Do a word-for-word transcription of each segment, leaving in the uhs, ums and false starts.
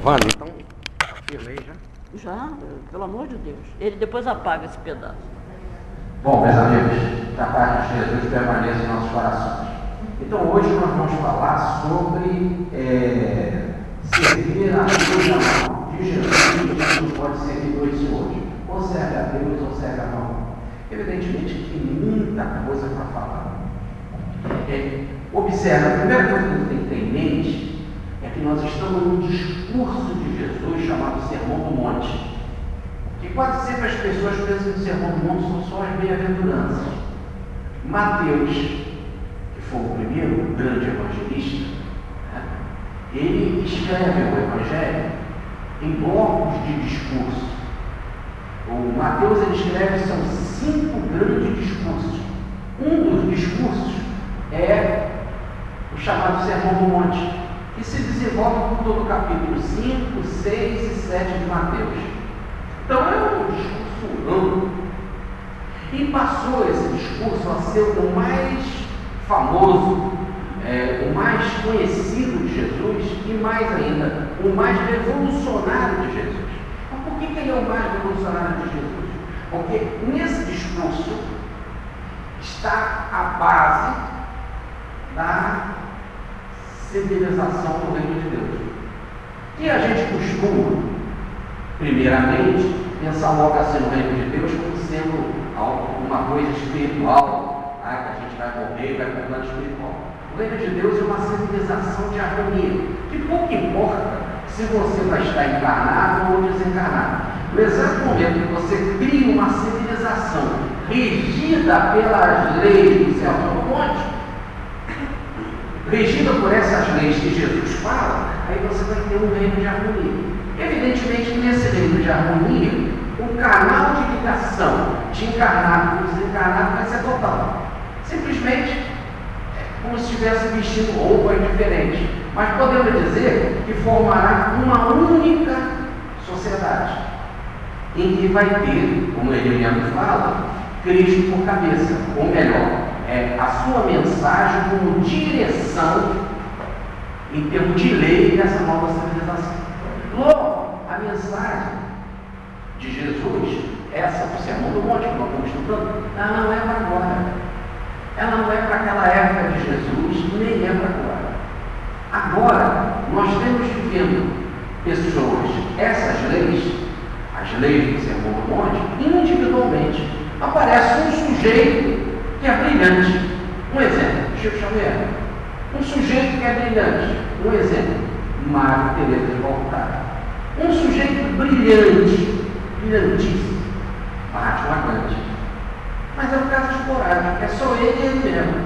gravando, então firme aí já. Já, pelo amor de Deus. Ele depois apaga esse pedaço. Bom, meus amigos, que a paz de Jesus permaneça em nossos corações. Então hoje nós vamos falar sobre é, servir a Deus de Jesus. Não pode servir dois senhores. Ou serve a Deus ou serve a não. Evidentemente que tem muita coisa para falar. É, observe, a primeira coisa que a gente tem que ter em mente é que nós estamos num discurso de Jesus chamado Sermão do Monte. Que quase sempre as pessoas pensam que o Sermão do Monte são só as bem-aventuranças. Mateus, que foi o primeiro grande evangelista, né, ele escreve o Evangelho em blocos de discurso. O Mateus ele escreve, são cinco grandes discursos. Um dos discursos é o chamado Sermão do Monte, que se desenvolve por todo o capítulo cinco, seis e sete de Mateus. Então é um discurso amplo. E passou esse discurso a ser o mais famoso, é, o mais conhecido de Jesus e mais ainda, o mais revolucionário de Jesus. Mas por que, que ele é o mais revolucionário de Jesus? Porque nesse discurso está a base da civilização do reino de Deus. E a gente costuma, primeiramente, pensar logo assim no reino de Deus como sendo uma coisa espiritual, tá? Que a gente vai morrer e vai para o plano espiritual. O reino de Deus é uma civilização de harmonia, que pouco importa se você vai estar encarnado ou desencarnado. No exato momento que você cria uma civilização regida pelas leis do Sermão do Monte, regida por essas leis que Jesus fala, aí você vai ter um reino de harmonia. Evidentemente que nesse reino de harmonia, o canal de ligação de encarnado com desencarnado vai ser total. Simplesmente é como se estivesse vestindo roupas diferentes. Mas podemos dizer que formará uma única sociedade, em que vai ter, como ele mesmo fala, Cristo por cabeça, ou melhor, é a sua mensagem como direção em termos de lei dessa nova civilização. Logo, a mensagem de Jesus, essa do Sermão do Monte que nós estamos estudando, ela não é para agora. Ela não é para aquela época de Jesus, nem é para agora. Agora, nós temos vivendo pessoas, essas leis, as leis do Sermão do Monte, individualmente. Aparece um sujeito que é brilhante. Um exemplo, Chico Xavier. Um sujeito que é brilhante. Um exemplo, Maria Teresa de Calcutá. Um sujeito brilhante, brilhantíssimo, Mahatma Gandhi. Mas é um caso esporádico, é só ele e ele mesmo.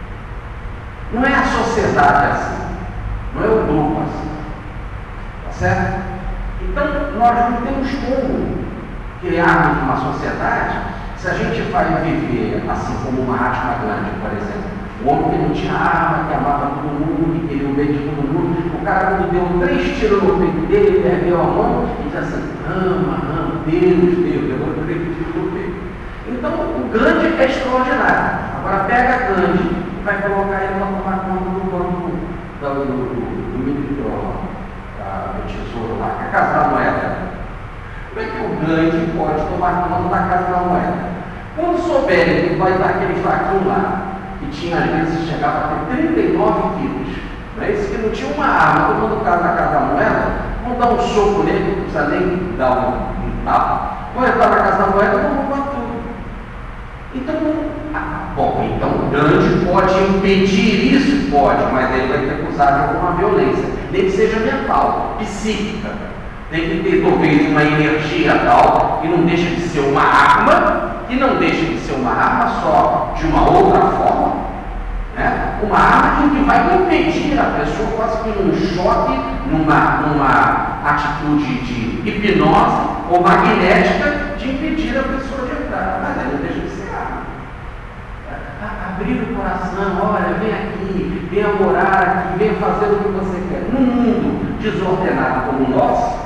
Não é a sociedade assim, não é o grupo assim. Tá certo? Então, nós não temos como criarmos uma sociedade se a gente vai viver assim como Mahatma Gandhi, por exemplo. O homem que não tinha arma, que amava todo mundo, que queria o bem de todo mundo. O cara, quando deu três tiros no peito dele, ele ergueu a mão e disse assim: ama, ama, Deus, Deus, eu vou três tiros no peito. Então, o Gandhi é extraordinário. Agora, pega Gandhi e vai colocar ele para tomar conta do banco do, do, do, do ministro, do tesouro lá, que é a Casa da Moeda. Como é que o Gandhi pode tomar conta da Casa da Moeda? Quando souberem que vai dar aquele faquinho lá, que tinha, às vezes, chegava a ter trinta e nove quilos, né? Esse que não tinha uma arma, todo mundo casa na Casa da Moeda, vão dar um soco nele, não precisa nem dar um, um tapa, vão entrar na Casa da Moeda e vão roubar tudo. Então, ah, bom, então o Gandhi pode impedir isso? Pode, mas ele vai ter que usar de alguma violência, nem que seja mental, psíquica. Tem que ter, talvez, uma energia tal, que não deixa de ser uma arma, e não deixa de ser uma arma só de uma outra forma, né? Uma arma que vai impedir a pessoa quase que num choque, numa, numa atitude de hipnose ou magnética, de impedir a pessoa de entrar. Mas aí não deixa de ser arma. Abrir o coração, olha, vem aqui, venha morar aqui, venha fazer o que você quer. Num mundo desordenado como o nosso,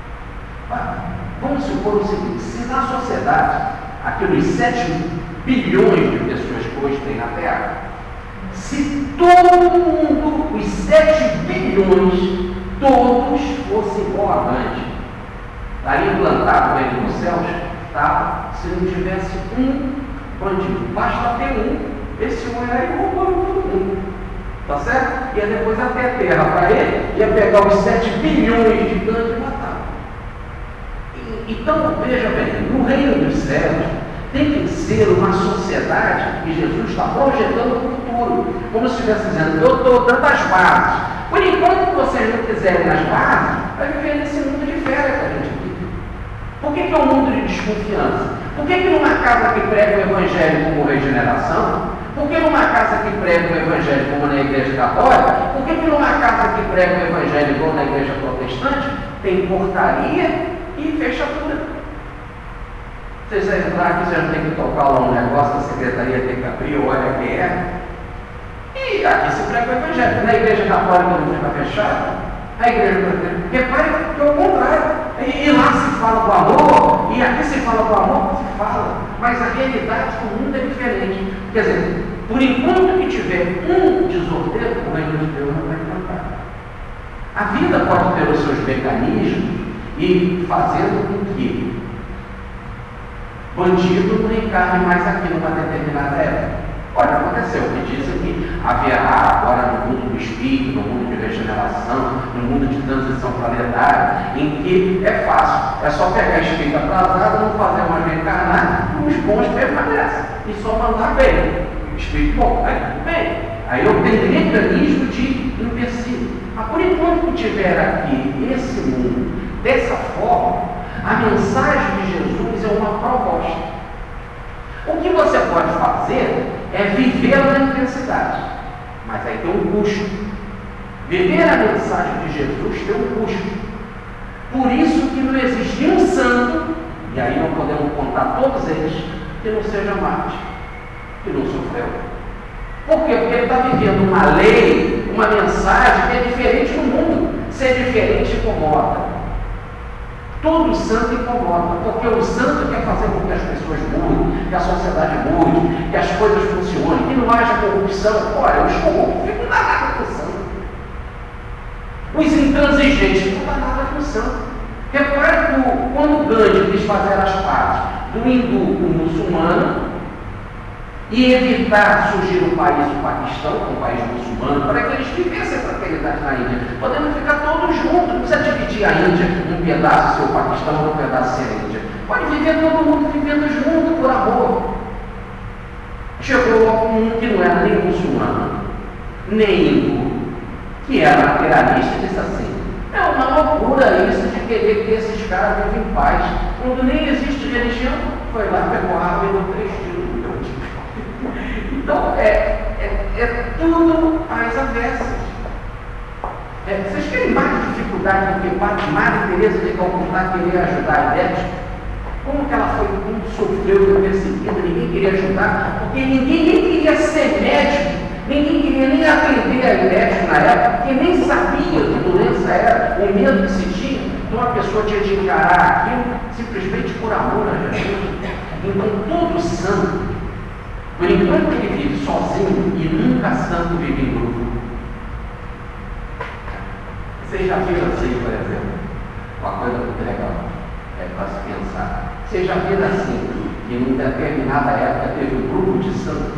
vamos supor o seguinte: se na sociedade, aqueles sete bilhões de pessoas que hoje tem na Terra, se todo mundo, os sete bilhões, todos fossem igual a Gandhi, estaria implantado o reino dos céus, tá? Se não tivesse um bandido. Basta ter um, esse um era e roubou todo mundo. Tá certo? Ia depois até a terra para ele, ia pegar os sete bilhões de Gandhi e matar. E, então, veja bem, no reino dos céus tem que ser uma sociedade que Jesus está projetando no futuro, como se estivesse dizendo, eu estou dando as bases. Por enquanto vocês não quiserem as bases, vai viver nesse mundo de férias que a gente vive. Por que, que é um mundo de desconfiança? Por que, que numa casa que prega o Evangelho como regeneração, por que numa casa que prega o Evangelho como na igreja católica, por que, que numa casa que prega o Evangelho como na igreja protestante, tem portaria e fechadura? Vocês vão entrar aqui, vocês vão ter que tocar lá um negócio, a secretaria tem que abrir, olha quem é. E aqui se prega o Evangelho. Na igreja católica não fica fechada. A igreja protestante, repare que é o contrário. E, e lá se fala do amor, e aqui se fala do amor, se fala. Mas a realidade do mundo é diferente. Quer dizer, por enquanto que tiver um desordeiro, o reino de Deus não vai implantar. A vida pode ter os seus mecanismos e fazendo com que bandido não encarne mais aqui numa determinada época. Olha, aconteceu, me dizem que haverá agora no mundo do espírito, no mundo de regeneração, no mundo de transição planetária, em que é fácil, é só pegar espírito atrasado, não fazer mais reencarnar, e os bons permanecem, e só mandar bem. Espírito bom, aí tudo bem. Aí eu tenho mecanismo de empecilho. Mas por enquanto que tiver aqui esse mundo dessa forma, a mensagem de Jesus é uma proposta. O que você pode fazer é viver na intensidade, mas aí tem um custo. Viver a mensagem de Jesus tem um custo. Por isso que não existe um santo, e aí não podemos contar todos eles, que não seja mártir, que não sofreu. Por quê? Porque ele está vivendo uma lei, uma mensagem que é diferente no mundo. Ser diferente incomoda. Todo santo incomoda, porque o santo quer fazer com que as pessoas mudem, que a sociedade mude, que as coisas funcionem, que não haja corrupção. Olha, eu estou não dá nada com o santo. Os intransigentes não dá nada com o santo. Repare que quando Gandhi quis fazer as pazes do hindu com o muçulmano e evitar surgir um país, o Paquistão, um país muçulmano, para que eles vivessem a fraternidade na Índia, podendo ficar todos juntos, não precisa dividir a Índia, um pedaço ser o Paquistão, um pedaço ser a Índia. Pode viver todo mundo vivendo junto por amor. Chegou um que não era nem muçulmano, nem hindu, que era materialista, e disse assim: é uma loucura isso de querer que esses caras vivem em paz. Quando nem existe religião, foi lá, pegou a água e deu três tiros. Então, é, é, é tudo às avessas. É, vocês querem mais dificuldade do que Madre Teresa de Calcutá querer ajudar a Ivete? Como que ela foi, como sofreu, foi perseguida, ninguém queria ajudar, porque ninguém nem queria ser médico, ninguém queria nem atender a Ivete na época, porque nem sabia que doença era, o medo que se tinha. Então a pessoa tinha de encarar aquilo simplesmente por amor a Jesus. Então todo santo, por enquanto ele vive sozinho e nunca santo vive em grupo. Vocês já viram assim, por exemplo, uma coisa muito legal, é para se pensar. Vocês já viram assim, que em uma determinada época teve um grupo de santos?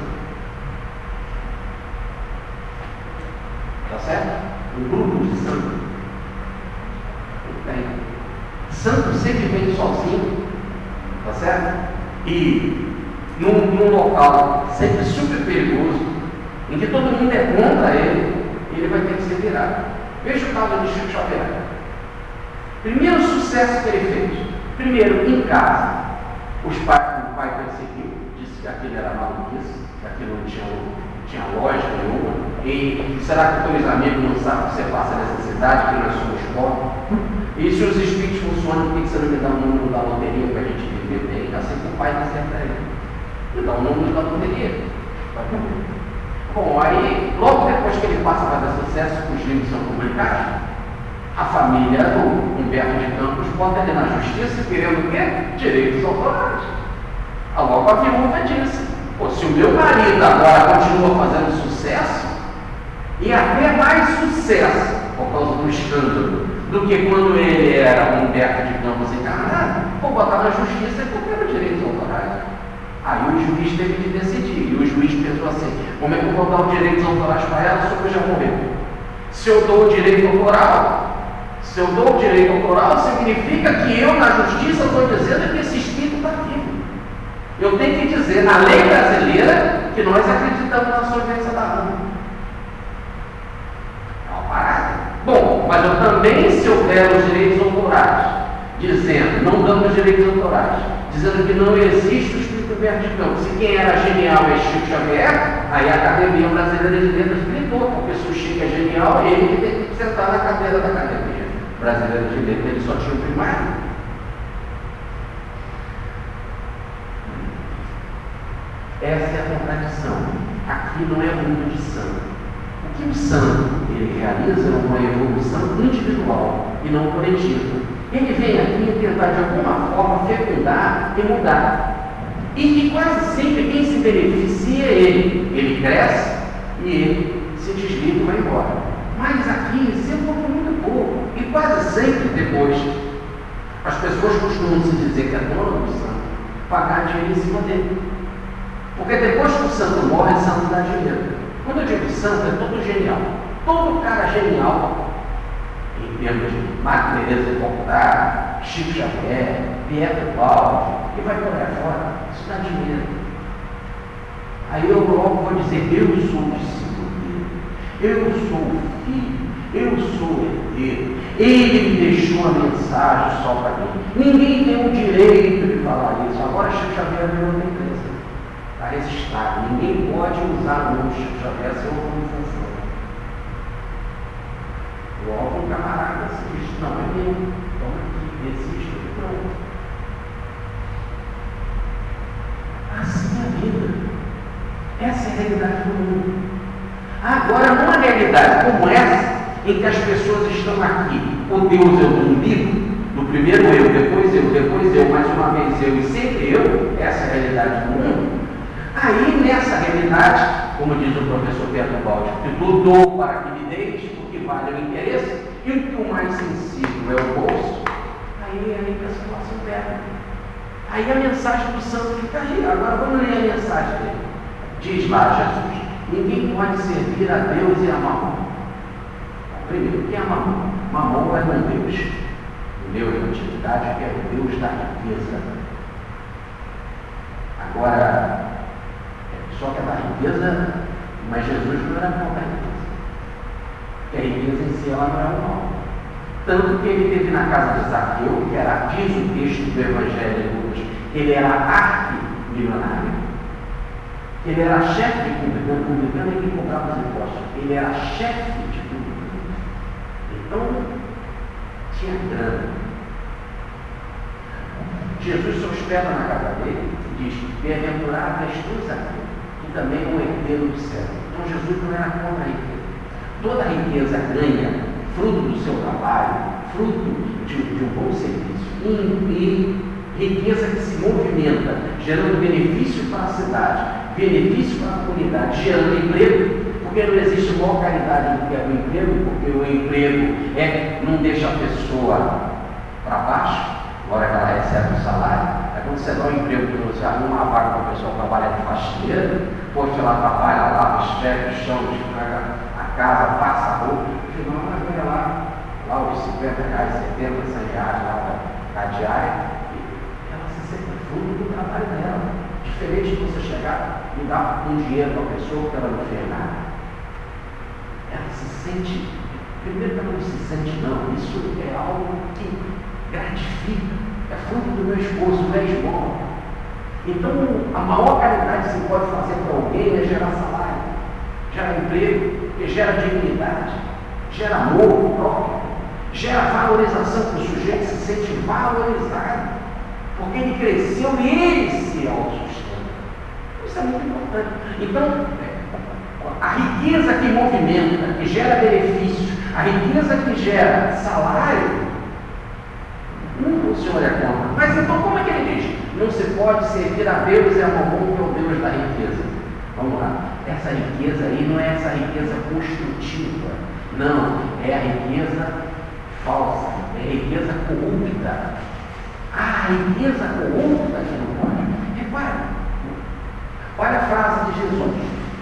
Tá certo? Um grupo de santos. Não tem. Santo sempre vem sozinho, tá certo? E Num, num local sempre super perigoso, em que todo mundo é contra ele, ele vai ter que se virar. Veja o caso de Chico Xavier. Primeiro sucesso que ele fez. Primeiro, em casa. Os pais, o pai perseguiu, disse que aquilo era maluquice, que aquilo não tinha, tinha lógica nenhuma. E será que teus amigos não sabem que você passa necessidade, que nós somos pobres? E se os espíritos funcionam, por que você não me dá o número da loteria para a gente viver bem? Assim que o pai disse para ele. Então, o número da loteria. Bom, aí, logo depois que ele passa a fazer sucesso, os livros são publicados, a família do Humberto de Campos bota ele na justiça querendo o quê? Direitos autorais. A logo a viúva disse: pô, se o meu marido agora continua fazendo sucesso, e até mais sucesso, por causa do escândalo, do que quando ele era Humberto de Campos encarnado, vou botar na justiça e qualquer direitos autorais. Aí o juiz teve que decidir, e o juiz pensou assim: como é que eu vou dar os direitos autorais para ela, só que já morreu? Se eu dou o direito autoral, se eu dou o direito autoral, significa que eu, na justiça, estou dizendo que esse espírito está vivo. Eu tenho que dizer, na lei brasileira, que nós acreditamos na solvência da alma. É uma parada. Bom, mas eu também, se eu der os direitos autorais, dizendo, não dando os direitos autorais, dizendo que não existe o espírito Humberto de Campos, se quem era genial é Chico Xavier, aí a Academia Brasileira de Letras gritou, porque se o Chico é genial, ele que tem que sentar na cadeira da Academia Brasileira de Letras, ele só tinha o primário. Essa é a contradição. Aqui não é mundo de santo. O que o santo ele realiza é uma evolução individual e não coletiva. Ele vem aqui tentar de alguma forma fecundar e mudar. E que quase sempre quem se beneficia é ele. Ele cresce e ele se desliga e vai embora. Mas aqui sempre foi muito pouco. E quase sempre depois, as pessoas costumam se dizer que é dono do santo, pagar dinheiro em cima dele. Porque depois que o santo morre, o santo dá dinheiro. Quando eu digo santo, é todo genial. Todo cara genial, em termos de Madre Teresa de Calcutá, Chico Xavier, Pietro Paulo, e vai por aí fora, isso dá dinheiro. Aí eu logo vou dizer, eu sou o discípulo dele, eu sou o filho, eu sou o herdeiro, ele me deixou a mensagem só para mim. Ninguém tem o direito de falar isso. Agora Chico Xavier virou uma empresa. Está registrado. Ninguém pode usar o nome Chico Xavier sem uma função. Logo um camarada se diz, não, é meu, toma aqui, existe, e pronto. Assim é a vida. Essa é a realidade do mundo. Agora, numa realidade como essa, em que as pessoas estão aqui, o Deus é o umbigo, do primeiro eu, depois eu, depois eu, mais uma vez eu e sempre eu, essa é a realidade do mundo. Aí, nessa realidade, como diz o professor Pedro Baldi, que tu dou para que me deis, o que vale é o interesse, e o que o mais sensível é o bolso, aí, aí a situação pega. Aí a mensagem do santo fica aí. Agora vamos ler a mensagem dele. Diz lá Jesus: ninguém pode servir a Deus e a Mamon. Primeiro, quem é Mamon? Mamon é um Deus. O meu é a antiguidade, que é o Deus da riqueza. Agora, só que é da riqueza, mas Jesus não era contra a riqueza. Porque a riqueza em si ela não é o mal. Tanto que ele teve na casa de Zaqueu, que era, diz o texto do Evangelho de Lucas, ele era arquimilionário. Ele era chefe de publicano, publicano é quem cobrava os impostos. Ele era chefe de publicano. Então, tinha grana. Jesus se hospeda na casa dele e diz: bem-aventurado és tu, Zaqueu, que também é um herdeiro do céu. Então Jesus não era contra a riqueza. Toda a riqueza ganha fruto do seu trabalho, fruto de, de um bom serviço, e, e riqueza que se movimenta, gerando benefício para a cidade, benefício para a comunidade, gerando emprego, porque não existe maior caridade do que o emprego, porque o emprego é, não deixa a pessoa para baixo, agora que ela recebe o salário. É quando você dá um emprego, você arruma uma vaga para a pessoa trabalhar de faxineira, depois ela trabalha lá, esfrega o chão, esfrega a casa, passa a roupa, no final ela ganha lá, lá os cinquenta reais, setenta, cem reais lá da diária, e ela se sente fruto do trabalho dela. Diferente de você chegar e dar um dinheiro para a pessoa que ela não fez nada. Ela se sente, primeiro que ela não se sente não, isso é algo que gratifica, é fruto do meu esposo, meu irmão. Então, a maior caridade que você pode fazer para alguém é gerar salário, gerar emprego, gera dignidade, gera amor próprio, gera valorização para o sujeito, se sente valorizado, porque ele cresceu e ele se autossustenta. Isso é muito importante. Então, a riqueza que movimenta, que gera benefícios, a riqueza que gera salário, não o senhor é contra. Mas então como é que ele diz? Não se pode servir a Deus e a Mamon, que é o Deus da riqueza. Vamos lá. Essa riqueza aí não é essa riqueza construtiva, Não, é a riqueza falsa, é a riqueza corrupta. Ah, a riqueza corrupta que não pode. Repare, olha a frase de Jesus: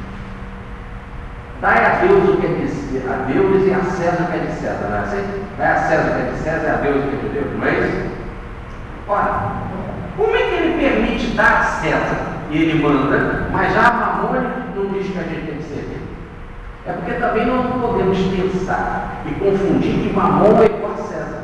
dai a Deus o que é de a Deus e a César o que é de César, não é assim? Dai a César o que é de César e a Deus o que é de Deus, não é isso? Ora, como é que ele permite dar a César e ele manda, mas já a Mamone não diz que a gente tem que servir? É porque também não podemos pensar e confundir que Mamon é igual a César.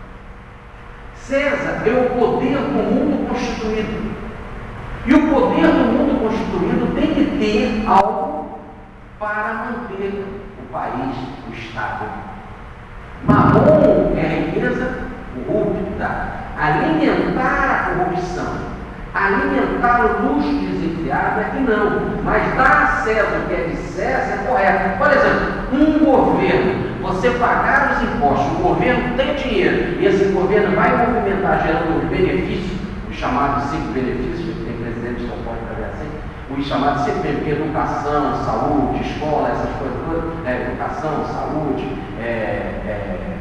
César é o poder do mundo constituído. E o poder do mundo constituído tem que ter algo para manter o país, o Estado. Mamon é a riqueza corrupta, alimentar a corrupção, alimentar o luxo desenfreado é que não, mas dar a César o que é de César é correto. Por exemplo, um governo, você pagar os impostos, o governo tem dinheiro, e esse governo vai movimentar gerando benefícios, os chamados cinco benefícios, tem presidente que não pode fazer assim, os chamados C P M, educação, saúde, escola, essas coisas todas, é, educação, saúde, é, é...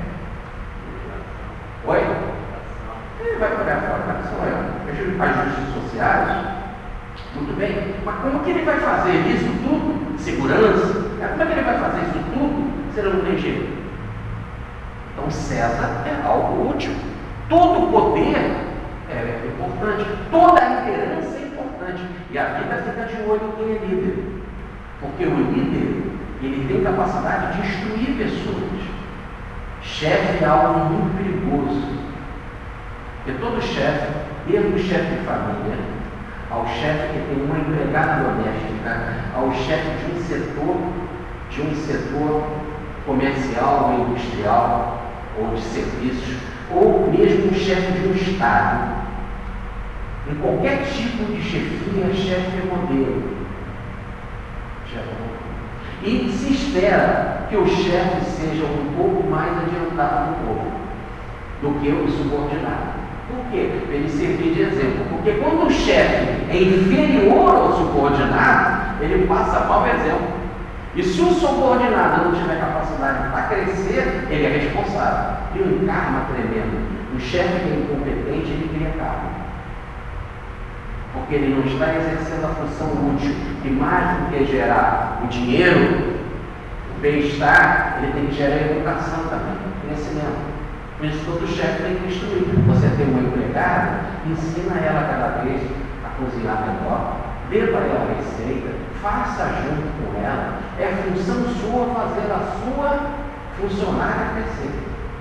Oi? Ele vai pagar fora, são eu. As justiças sociais, muito bem, mas como que ele vai fazer isso tudo? Segurança? Como é que ele vai fazer isso tudo se ele não tem jeito? Então César é algo útil. Todo poder é importante, toda liderança é importante. E a vida fica de olho em quem é líder. Porque o líder, ele tem capacidade de instruir pessoas. Chefe é algo muito perigoso. Porque todo chefe, desde o chefe de família, ao chefe que tem uma empregada doméstica, ao chefe de um setor, de um setor comercial ou industrial, ou de serviços, ou mesmo o chefe de um Estado. Em qualquer tipo de chefia, chefe é modelo. Chefe é modelo. E se espera que o chefe seja um pouco mais adiantado do povo do que o subordinado. Por quê? Para ele servir de exemplo. Porque quando o chefe é inferior ao subordinado, ele passa mau exemplo. E se o subordinado não tiver capacidade para crescer, ele é responsável. E um karma tremendo. O chefe que é incompetente, ele cria karma. Porque ele não está exercendo a função útil. E mais do que gerar o dinheiro, o bem-estar, ele tem que gerar a educação também, crescimento. Por isso, todo chefe tem que instruir. Você tem uma empregada, ensina ela cada vez a cozinhar melhor, dê para ela a receita, faça junto com ela. É função sua fazer a sua funcionária crescer.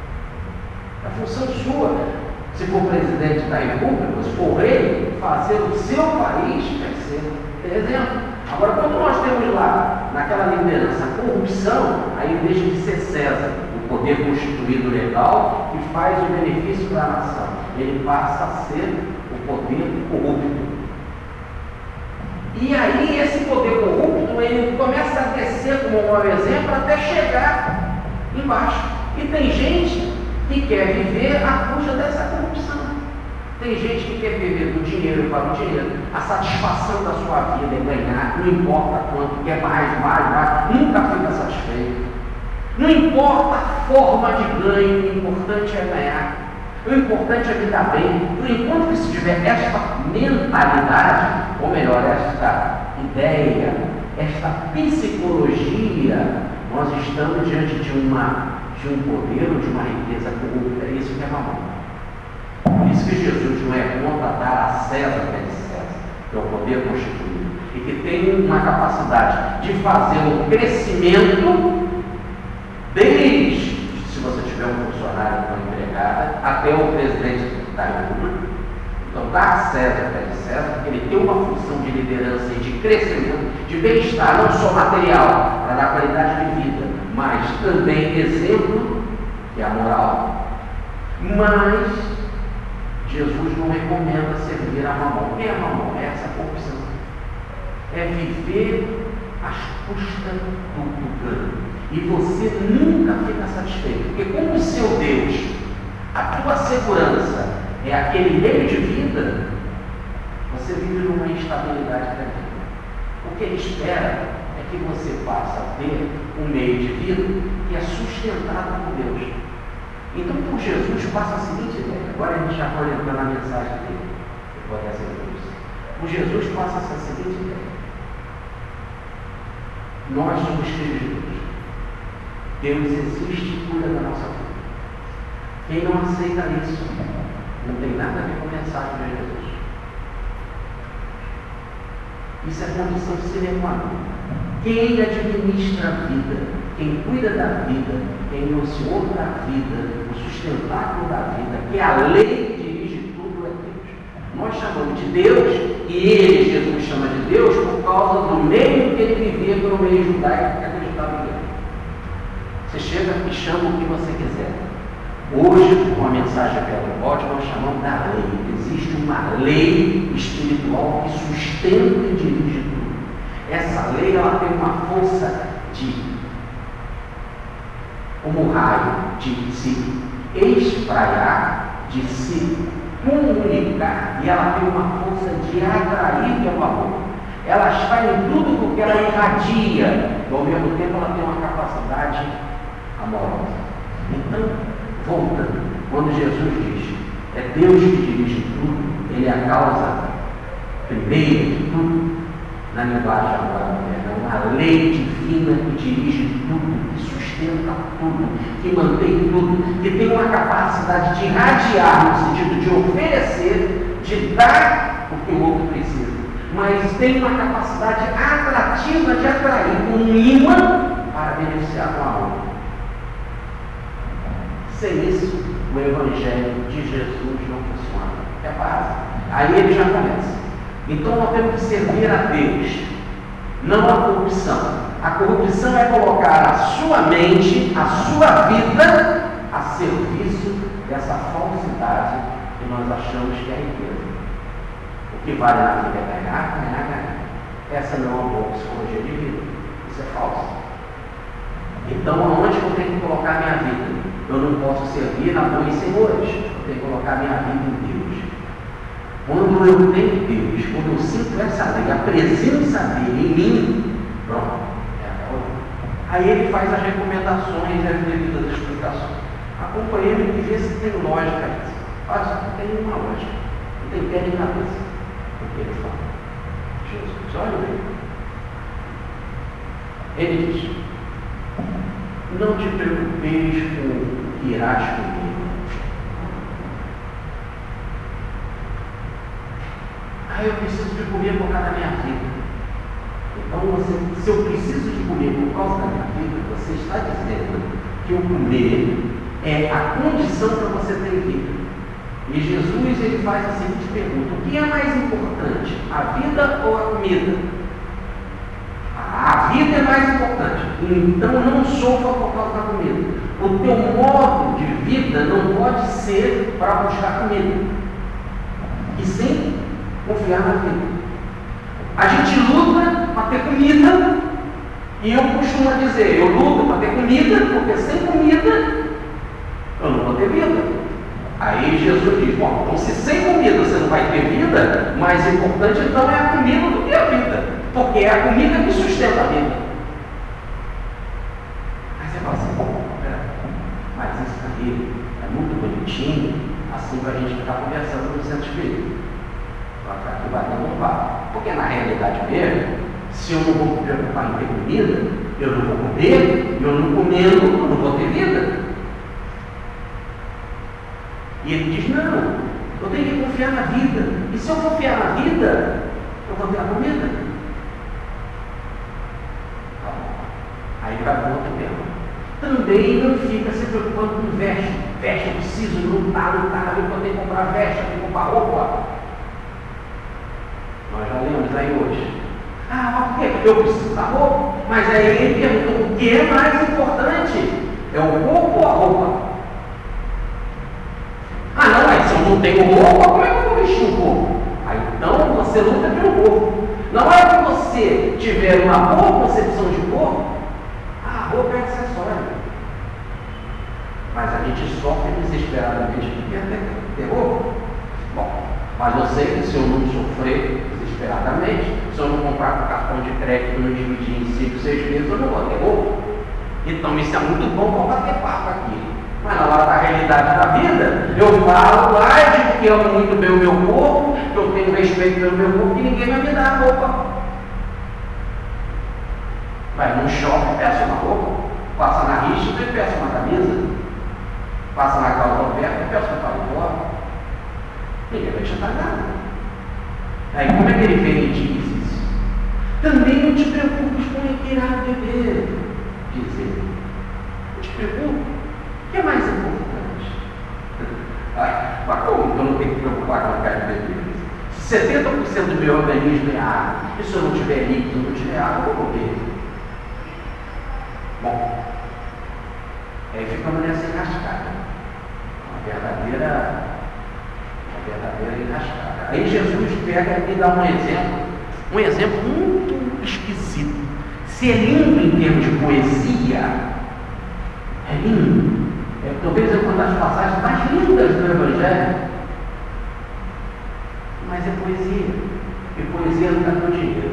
É função sua, se for presidente da República, se for rei, fazer o seu país crescer. Tem exemplo. Agora, quando nós temos lá, naquela liderança, a corrupção, aí deixa de ser César, poder constituído legal que faz o benefício para a nação. Ele passa a ser o poder corrupto. E aí esse poder corrupto, ele começa a descer como um exemplo até chegar embaixo. E tem gente que quer viver à custa dessa corrupção. Tem gente que quer viver do dinheiro para o dinheiro. A satisfação da sua vida é ganhar, não importa quanto, quer mais, mais, mais, nunca fica satisfeito. Não importa a forma de ganho, o importante é ganhar. O importante é lidar bem. Por enquanto que se tiver esta mentalidade, ou melhor, esta ideia, esta psicologia, nós estamos diante de, uma, de um poder ou de uma riqueza corrupta. É isso que é mamão. Por isso que Jesus não é contra dar a César o que é de César, que é o poder constituído, e que tem uma capacidade de fazer um crescimento desde, se você tiver um funcionário ou uma empregada, até o presidente da República. Então, dar a César o que é de César, ele tem uma função de liderança e de crescimento, de bem-estar, não só material, para dar qualidade de vida, mas também exemplo, que é a moral. Mas Jesus não recomenda servir a mamão. O que é a mamão? É essa corrupção. É viver às custas do, do ganho. E você nunca fica satisfeito. Porque como o seu Deus, a tua segurança é aquele meio de vida, você vive numa instabilidade tremenda. O que ele espera é que você passe a ter um meio de vida que é sustentado por Deus. Então, por Jesus, passa a seguinte ideia. Agora a gente já pode entrar na mensagem dele. Eu vou trazer isso. Por Jesus, passa a seguinte ideia. Nós somos filhos de Deus. Deus existe e cuida da nossa vida. Quem não aceita isso, não tem nada a ver com a mensagem de Jesus. Isso é condição sine qua non. Quem administra a vida, quem cuida da vida, quem é o Senhor da vida, o sustentáculo da vida, que é a lei que dirige tudo, é Deus. Nós chamamos de Deus, e ele, Jesus, chama de Deus por causa do meio que ele vivia pelo meio judaico que acreditava em Deus. Você chega e chama o que você quiser. Hoje, com a mensagem Pentecoste, nós chamamos da lei. Existe uma lei espiritual que sustenta e dirige tudo. Essa lei, ela tem uma força de, como raio, de se espraiar, de se comunicar, e ela tem uma força de atrair pelo amor. Ela está em tudo porque ela irradia, e ao mesmo tempo ela tem uma capacidade amorosa. Então, voltando, quando Jesus diz, é Deus que dirige tudo, ele é a causa primeira de tudo, na linguagem agora moderna, uma lei divina que dirige tudo, que sustenta tudo, que mantém tudo, que tem uma capacidade de irradiar, no sentido de oferecer, de dar o que o outro precisa, mas tem uma capacidade atrativa de atrair, como um imã para beneficiar com a outra. Sem isso, o Evangelho de Jesus não funciona. É base. Aí ele já começa. Então nós temos que servir a Deus, não a corrupção. A corrupção é colocar a sua mente, a sua vida, a serviço dessa falsidade que nós achamos que é a riqueza. O que vale na vida é ganhar, ganhar, ganhar. Essa não é uma boa psicologia de vida. Isso é falso. Então, aonde eu tenho que colocar minha vida? Eu não posso servir a bons senhores. Eu tenho que colocar minha vida em Deus. Quando eu tenho Deus, quando eu sinto essa lei, a presença dele em mim, pronto. É Aí ele faz as recomendações e as devidas explicações. Acompanhei-me e vê se tem lógica nisso. Mas não tem nenhuma lógica. Não tem pé nem cabeça. O que ele fala? Jesus, olha bem. Ele diz: não te preocupeis com o que irás comer. Ah, eu preciso de comer por causa da minha vida. Então, você, se eu preciso de comer por causa da minha vida, você está dizendo que o comer é a condição para você ter vida. E Jesus, ele faz a seguinte pergunta: o que é mais importante, a vida ou a comida? A vida é mais importante. Então não sofra por causa da comida. O teu modo de vida não pode ser para buscar comida, e sim confiar na vida. A gente luta para ter comida, e eu costumo dizer, eu luto para ter comida, porque sem comida eu não vou ter vida. Aí Jesus diz: bom, então se sem comida você não vai ter vida, mais importante então é a comida do que a vida, porque é a comida que sustenta a vida. Aí você fala assim: bom, mas isso aí é muito bonitinho, assim para a gente ficar conversando no centro espírita, para ficar aqui batendo um papo. Porque na realidade mesmo, se eu não vou me preocupar em ter comida, eu não vou comer, eu não comendo, eu não vou ter vida. E ele diz: não, eu tenho que confiar na vida. E se eu confiar na vida, eu vou ter a comida. Tá bom. Aí ele vai para outro tema. Também não fica se preocupando com veste. Veste, eu preciso lutar, lutar, eu vou ter que comprar veste, eu tenho que comprar roupa. Nós já lemos aí hoje. Ah, mas por quê? Porque eu preciso da roupa. Mas aí ele pergunta: o que é mais importante? É o corpo ou a roupa? Ah, não, mas se eu não tenho roupa, como é que eu vou vestir o corpo? Aí então você luta pelo corpo. Não é que você tiver uma boa concepção de corpo, a roupa é acessório. Mas a gente sofre desesperadamente de quer ter roupa. Bom, mas eu sei que se eu não sofrer desesperadamente, se eu não comprar com cartão de crédito e não dividir em cinco, seis meses, eu não vou ter roupa. Então isso é muito bom para bater papo aqui. Mas na hora da realidade da vida, eu falo lá e digo que amo muito bem o meu corpo, que eu tenho respeito pelo meu corpo, e ninguém vai me dar a roupa. Vai num shopping e peça uma roupa, passa na rixa e peça uma camisa, passa na Carla Roberta e peça um paletó. Ninguém vai te dar nada. Aí como é que ele vem e diz isso? Também não te preocupes com o que irá beber, diz ele. Não te preocupes. O que é mais importante? Ah, mas como que eu não tenho que preocupar com a carne de beber? Se setenta por cento do meu organismo é água, e se eu não tiver líquido, não tiver água, eu vou morrer. Bom, aí ficamos nessa enrascada. Uma verdadeira, uma verdadeira enrascada. Aí Jesus pega e dá um exemplo, um exemplo muito esquisito. Se é lindo em termos de poesia, é lindo. É, talvez é uma das passagens mais lindas do Evangelho, mas é poesia, e poesia não dá com dinheiro.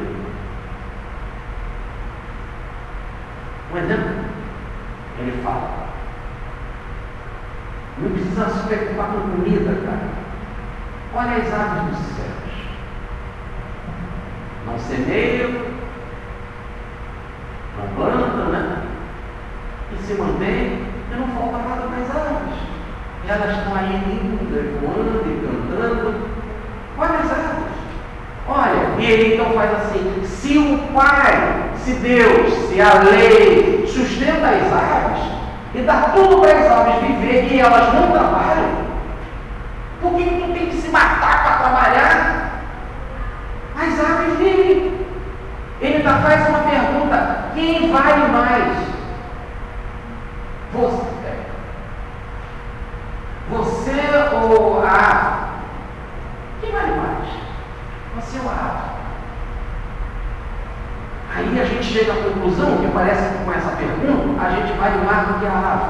Um exemplo, ele fala, não precisa se preocupar com comida, cara. Olha as aves dos céus, não semeiam, não plantam, né? E se mantém, e não falta nada para as aves. Elas estão aí lindas, voando e cantando. Olha as aves. Olha, e ele então faz assim: se o Pai, se Deus, se a lei sustenta as aves e dá tudo para as aves viver e elas não trabalham, por que tu tem que se matar para trabalhar? As aves vivem. Ele ainda faz uma pergunta: quem vale mais? Você, você ou a ave? Quem vale mais? Você ou a ave? Aí a gente chega à conclusão que parece que com essa pergunta a gente vale mais do que a ave.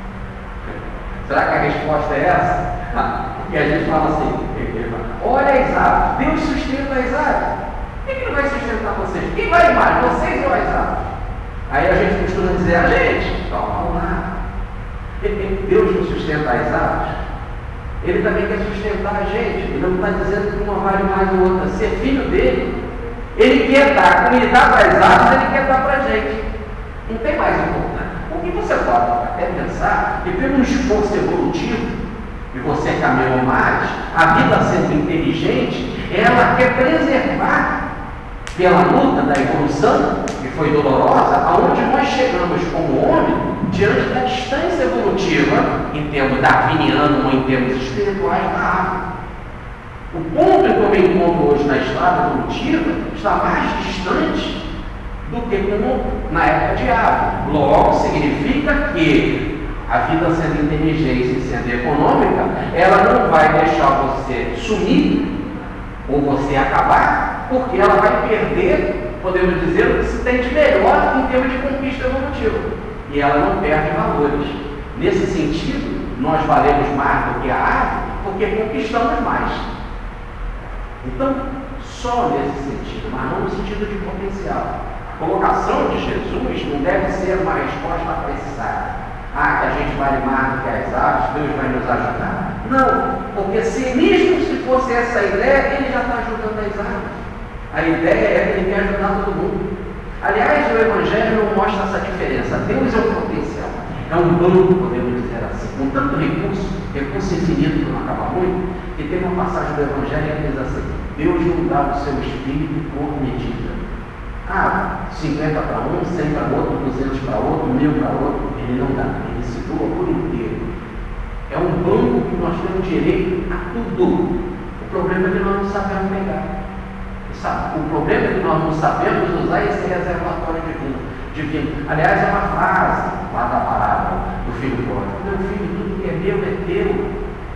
Será que a resposta é essa? Porque a gente fala assim: olha as aves, Deus sustenta as aves. Quem que não vai sustentar vocês? Quem vale mais, vocês ou as aves? Aí a gente costuma dizer: a gente, então vamos lá. Deus não sustenta as aves, Ele também quer sustentar a gente. Ele não está dizendo que uma vale mais ou outra. Se é filho dele, Ele quer dar, como Ele dá para as aves, Ele quer dar para a gente. Não tem mais importante. Porque você pode até pensar que pelo esforço evolutivo, e você caminhou mais, a vida sendo inteligente, ela quer preservar pela luta da evolução, que foi dolorosa, aonde nós chegamos como homem, diante da distância evolutiva, em termos darwiniano ou em termos espirituais, da árvore. O ponto em que eu me encontro hoje na estrada evolutiva está mais distante do que como na época de árvore. Logo, significa que a vida sendo inteligente e sendo econômica, ela não vai deixar você sumir ou você acabar, porque ela vai perder, podemos dizer, o que se tem de melhor em termos de conquista evolutiva. E ela não perde valores. Nesse sentido, nós valemos mais do que a árvore, porque conquistamos mais. Então, só nesse sentido, mas não no sentido de potencial. A colocação de Jesus não deve ser uma resposta apressada. Ah, que a gente vale mais do que as aves, Deus vai nos ajudar. Não, porque se mesmo se fosse essa a ideia, Ele já está ajudando as aves. A ideia é que Ele quer ajudar todo mundo. Aliás, o Evangelho não mostra essa diferença. Deus é um potencial, é um banco, podemos dizer assim, com tanto recurso, recurso infinito que não acaba muito, que tem uma passagem do Evangelho que diz assim: Deus não dá o seu espírito por medida. Ah, cinquenta para um, cem para outro, duzentos para outro, mil para outro. Ele não dá, Ele se doa por inteiro. É um banco que nós temos direito a tudo. O problema é que nós não sabemos pegar. O problema é que nós não sabemos usar esse reservatório divino. divino. Aliás, é uma frase lá da parábola do filho pródigo: meu filho, tudo que é meu é teu.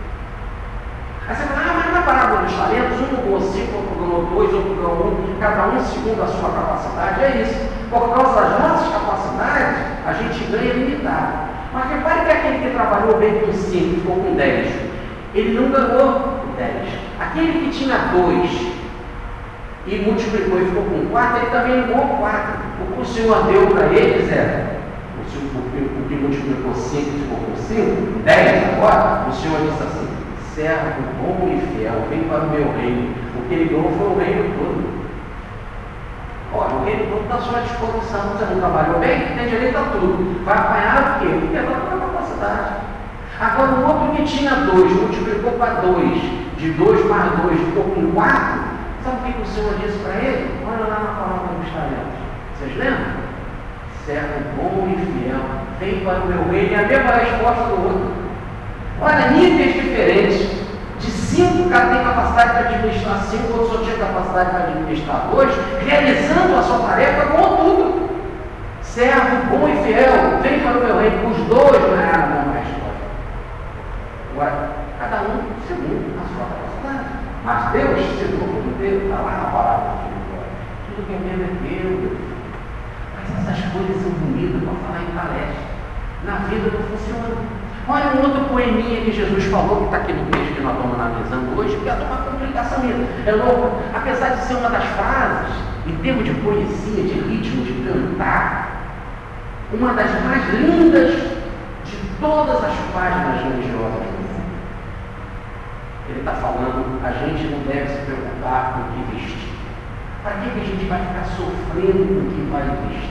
Aí você fala: ah, mas na parábola dos talentos, um ganhou cinco, outro ganhou dois, outro ganhou um, cada um segundo a sua capacidade. É isso. Por causa das nossas capacidades, a gente ganha limitado. Mas repare que aquele que trabalhou bem com cinco ficou com dez, ele não ganhou dez. Aquele que tinha dois e multiplicou e ficou com quatro, ele também ganhou quatro. O que o Senhor deu para eles era, o que multiplicou cinco e ficou com cinco, dez agora, o Senhor disse assim: servo bom e fiel, vem para o meu reino. O que ele ganhou foi o reino todo. Olha, o reino todo está à sua disposição. Você não trabalhou bem, tem direito a tudo. Vai apanhar o quê? Porque é da tua capacidade. Agora, o outro que tinha dois, multiplicou para dois, de dois mais dois, ficou com quatro. Sabe o que, que o Senhor disse para ele? Olha lá na palavra dos talentos. Vocês lembram? Servo bom e fiel, vem para o meu reino. É a mesma resposta do outro. Olha, níveis diferentes. De cinco, o cara tem capacidade para administrar cinco, o outro só tinha capacidade para administrar dois, realizando a sua tarefa com tudo. Servo bom e fiel, vem para o meu reino. Os dois ganharam a mesma resposta. Agora, cada um segundo a sua capacidade. Mas Deus segurou tudo dele, está lá na palavra. Tudo que é mesmo é Deus. Mas essas coisas são bonitas para falar em palestra. Na vida não funciona. Olha um outro poeminha que Jesus falou, que está aqui no texto que nós estamos analisando hoje, que é uma complicação mesmo. É louco. Apesar de ser uma das frases, em termos de poesia, de ritmo, de cantar, uma das mais lindas de todas as páginas religiosas do mundo. Ele está falando, a gente não deve se preocupar com o que vestir. Para que, que a gente vai ficar sofrendo com o que vai vestir?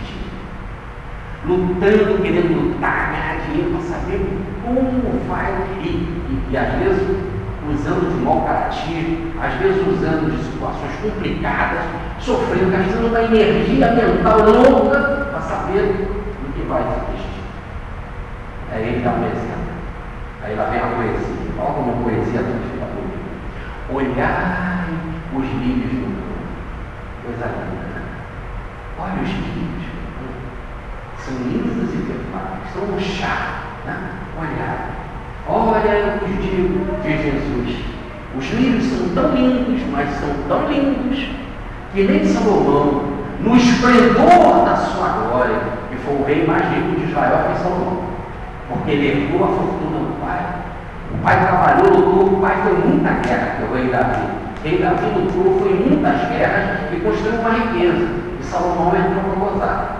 Lutando, querendo lutar, ganhar dinheiro para saber como vai, e, e, e às vezes usando de mau caráter, às vezes usando de situações complicadas, sofrendo, gastando uma energia mental louca para saber o que vai vestir. Aí ele dá um exemplo. Aí lá vem a poesia. Olha como a poesia fica bonita. Olhai os lírios do campo. Coisa linda, né? Olha os lírios. São lindos e perfumados, são um chá, né? Olha, olha, eu vos digo de Jesus, os lírios são tão lindos, mas são tão lindos, que nem Salomão, no esplendor da sua glória, que foi o rei mais rico de Israel, foi Salomão, porque ele herdou a fortuna do pai. O pai trabalhou, lutou, o pai foi muita guerra, que é o rei Davi. O rei Davi lutou, foi muitas guerras e construiu uma riqueza, e Salomão entrou para gozar.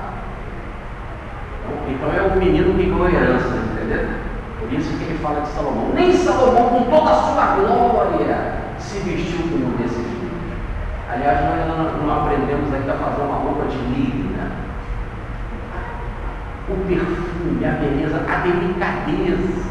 Então é o menino que ganhou herança, entendeu? Por isso que ele fala de Salomão. Nem Salomão, com toda a sua glória, se vestiu como um desses livros. Aliás, nós não, não aprendemos ainda a fazer uma roupa de lírio, né? O perfume, a beleza, a delicadeza.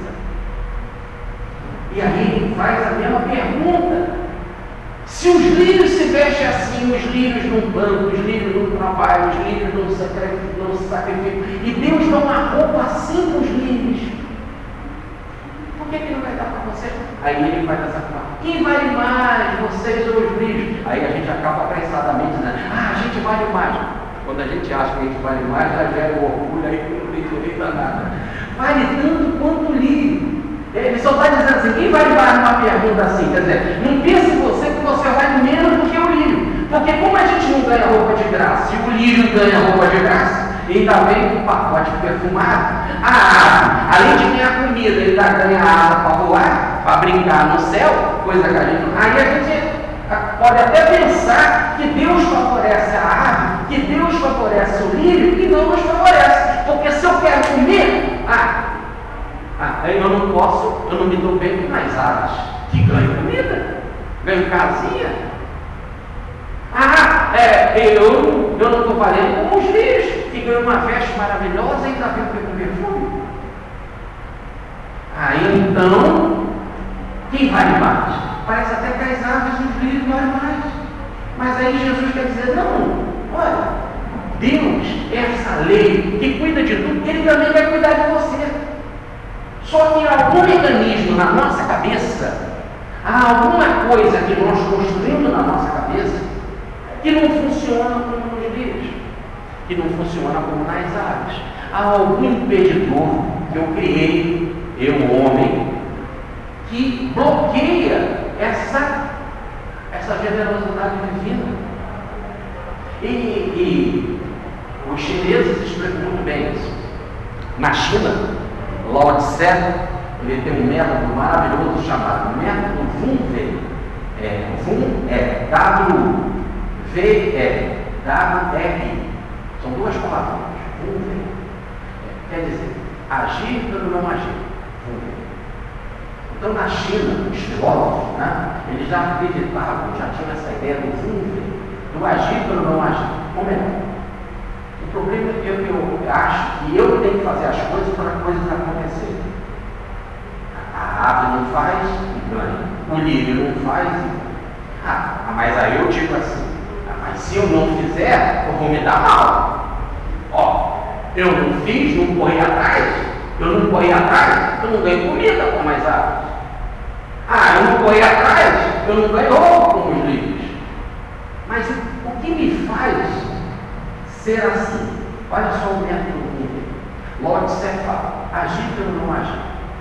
E aí ele faz a mesma pergunta. Se os lírios se vestem assim, os lírios não plantam, os lírios não trabalham, os lírios não se sacrificam, não se sacrificam, e Deus dá uma roupa assim para os lírios, por que, que ele vai dar para você? Aí ele faz essa coisa: quem vale mais, vocês ou os lírios? Aí a gente acaba apressadamente dizendo: ah, a gente vale mais. Quando a gente acha que a gente vale mais, já gera o orgulho, aí não tem direito a nada. Vale tanto quanto o lírio. Ele só está dizendo assim: quem vale mais numa pergunta assim? Quer dizer, não pense você que você vale menos do que o lírio. Porque como a gente não ganha roupa de graça, e o lírio ganha roupa de graça, e ainda vem com um pacote perfumado, a ave, além de ganhar comida, ele ainda ganha asa para voar, para brincar no céu, coisa que a gente não. Aí a gente pode até pensar que Deus favorece a ave, que Deus favorece o lírio, e não nos favorece. Porque se eu quero comer, ah, Ah, eu não posso, eu não me dou bem com as aves que ganham comida, ganham casinha. Ah, é, eu, eu não estou valendo como os lírios, que ganham uma veste maravilhosa e ainda vem com perfume. Aí então, quem vale mais? Parece até que as aves e os lírios valem mais. Mas aí Jesus quer dizer: não, olha, Deus, essa lei que cuida de tudo, Ele também vai cuidar de você. Só que há algum mecanismo na nossa cabeça, há alguma coisa que nós construímos na nossa cabeça, que não funciona como nos lírios, que não funciona como nas aves. Há algum impedidor que eu criei, eu homem, que bloqueia essa, essa generosidade divina. E, e os chineses explicam muito bem isso. Na China, Lao Tse, ele tem um método maravilhoso chamado método Wun-Wei. É, Wun é W V E W R I. São duas palavras. Wun-Wei. É, quer dizer, agir pelo não agir. Então, na China, os filósofos, né, eles já acreditavam, já tinham essa ideia do Wunde, do agir pelo não agir. Como é? O problema é que eu, eu acho que eu tenho que fazer as coisas para as coisas acontecerem. A ave não faz e ganha. O lírio não faz e ganha. Ah, mas aí eu digo assim, ah, mas se eu não fizer, eu vou me dar mal. Ó, eu não fiz, não corri atrás, eu não corri atrás, eu não ganho comida com mais aves. Ah, eu não corri atrás, eu não ganho ovo com os lírios. Mas o, o que me faz ser assim? Olha só o método do Lao Tse fala, agir pelo não agir.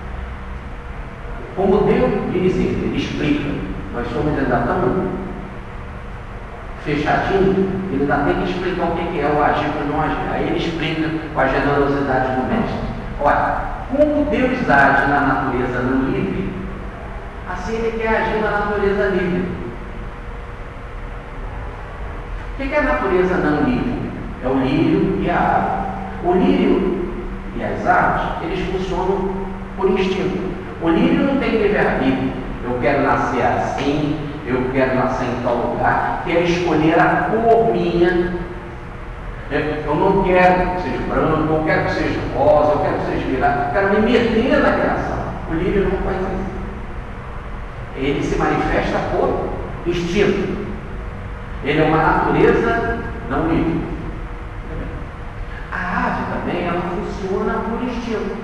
Como Deus diz, ele explica, nós somos ainda tão fechadinhos, ele ainda tem que explicar o que é o agir pelo não agir. Aí ele explica com a generosidade do mestre. Olha, como Deus age na natureza não livre, assim ele quer agir na natureza livre. O que é a natureza não livre? É o lírio e a árvore. O lírio e as árvores, eles funcionam por instinto. O lírio não tem livre-arbítrio. Eu quero nascer assim, eu quero nascer em tal lugar, quero escolher a cor minha. Eu não quero que seja branco, eu quero que seja rosa, eu quero que seja virado, eu quero me meter na criação. O lírio não faz isso. Ele se manifesta por instinto. Ele é uma natureza não livre. A ave também, ela funciona por instinto.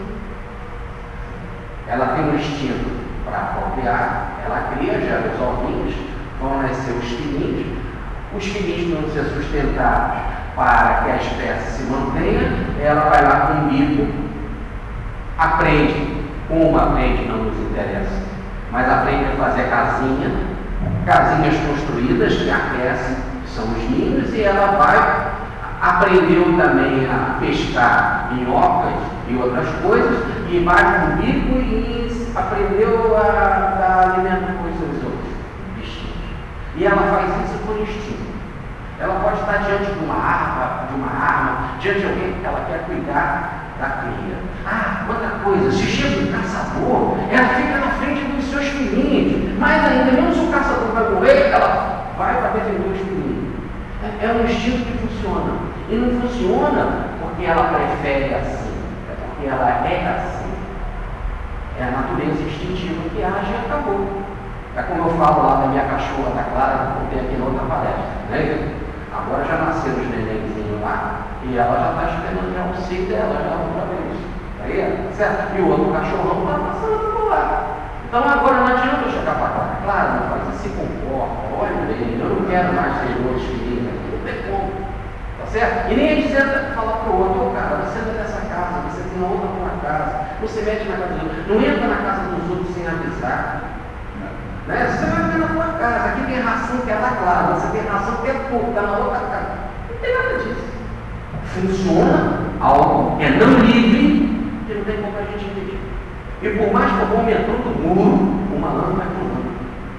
Ela tem um instinto para procriar, ela cria, gera os ovinhos, vão nascer os filhinhos. Os filhinhos vão ser sustentados para que a espécie se mantenha. Ela vai lá com o bico, aprende, como aprende não nos interessa, mas aprende a fazer casinha, casinhas construídas que aquecem, que são os ninhos, e ela vai, aprendeu também a pescar minhocas e outras coisas, e vai com o bico e aprendeu a dar alimento com os seus outros bichinhos. E ela faz isso por instinto. Ela pode estar diante de uma arma, de uma arma, diante de alguém que ela quer cuidar da cria. Ah, outra coisa, se chega um caçador, ela fica na frente dos seus filhinhos. Mais ainda, mesmo se o caçador vai morrer, ela vai para defender os filhinhos. É, é um instinto que funciona. E não funciona porque ela prefere assim, é porque ela é assim. É a natureza instintiva que age e acabou. É como eu falo lá da minha cachorra, da Clara, que eu contei aqui na outra palestra. Né? Agora já nasceram os nenenzinhos lá e ela já está esperando já o cio dela, já outra vez. Aí, certo? E o outro cachorrão está passando por lá. Então agora não adianta eu chegar para a Clara. Clara, não faz isso, se comporta, olha bem, eu não quero mais ter outros filhos aqui, não tem como. Tá certo? E nem a gente senta falar para o outro, oh, cara, você entra nessa casa, você tem outra para casa, você mete na casa dos outros, não entra na casa dos outros sem avisar. Né? Você vai ver na tua casa, aqui tem ração que é da Clara, você tem ração que é pouco, está na outra casa. Não tem nada disso. Funciona algo que é não livre, que não tem como a gente impedir. E por mais que eu vou aumentando o muro, o malandro vai pulando.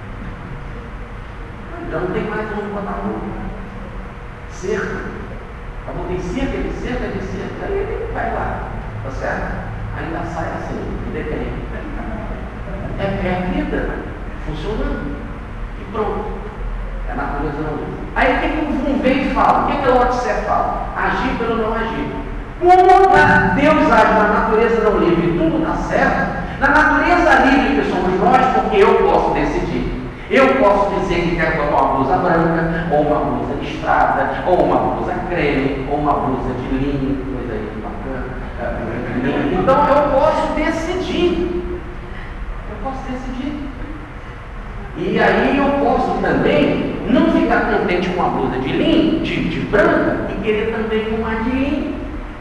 Já não tem mais onde botar muro. Cerca. Eu botei cerca de cerca de cerca, aí ele vai lá, tá certo? Ainda sai assim, depende. É, é a vida funcionando. E pronto. É a natureza não livre. Aí o que, que o Vum vem e fala? O que, que o Lao Tse fala? Agir pelo não agir. Como Deus age na natureza não livre e tudo dá certo, na natureza livre que somos nós, porque eu posso decidir. Eu posso dizer que quero botar uma blusa branca, ou uma blusa listrada, ou uma blusa creme, ou uma blusa de linho, coisa aí bacana. Então eu posso decidir. Eu posso decidir. E aí eu posso também não ficar contente com a blusa de linho, de, de branca, e querer também uma de linho.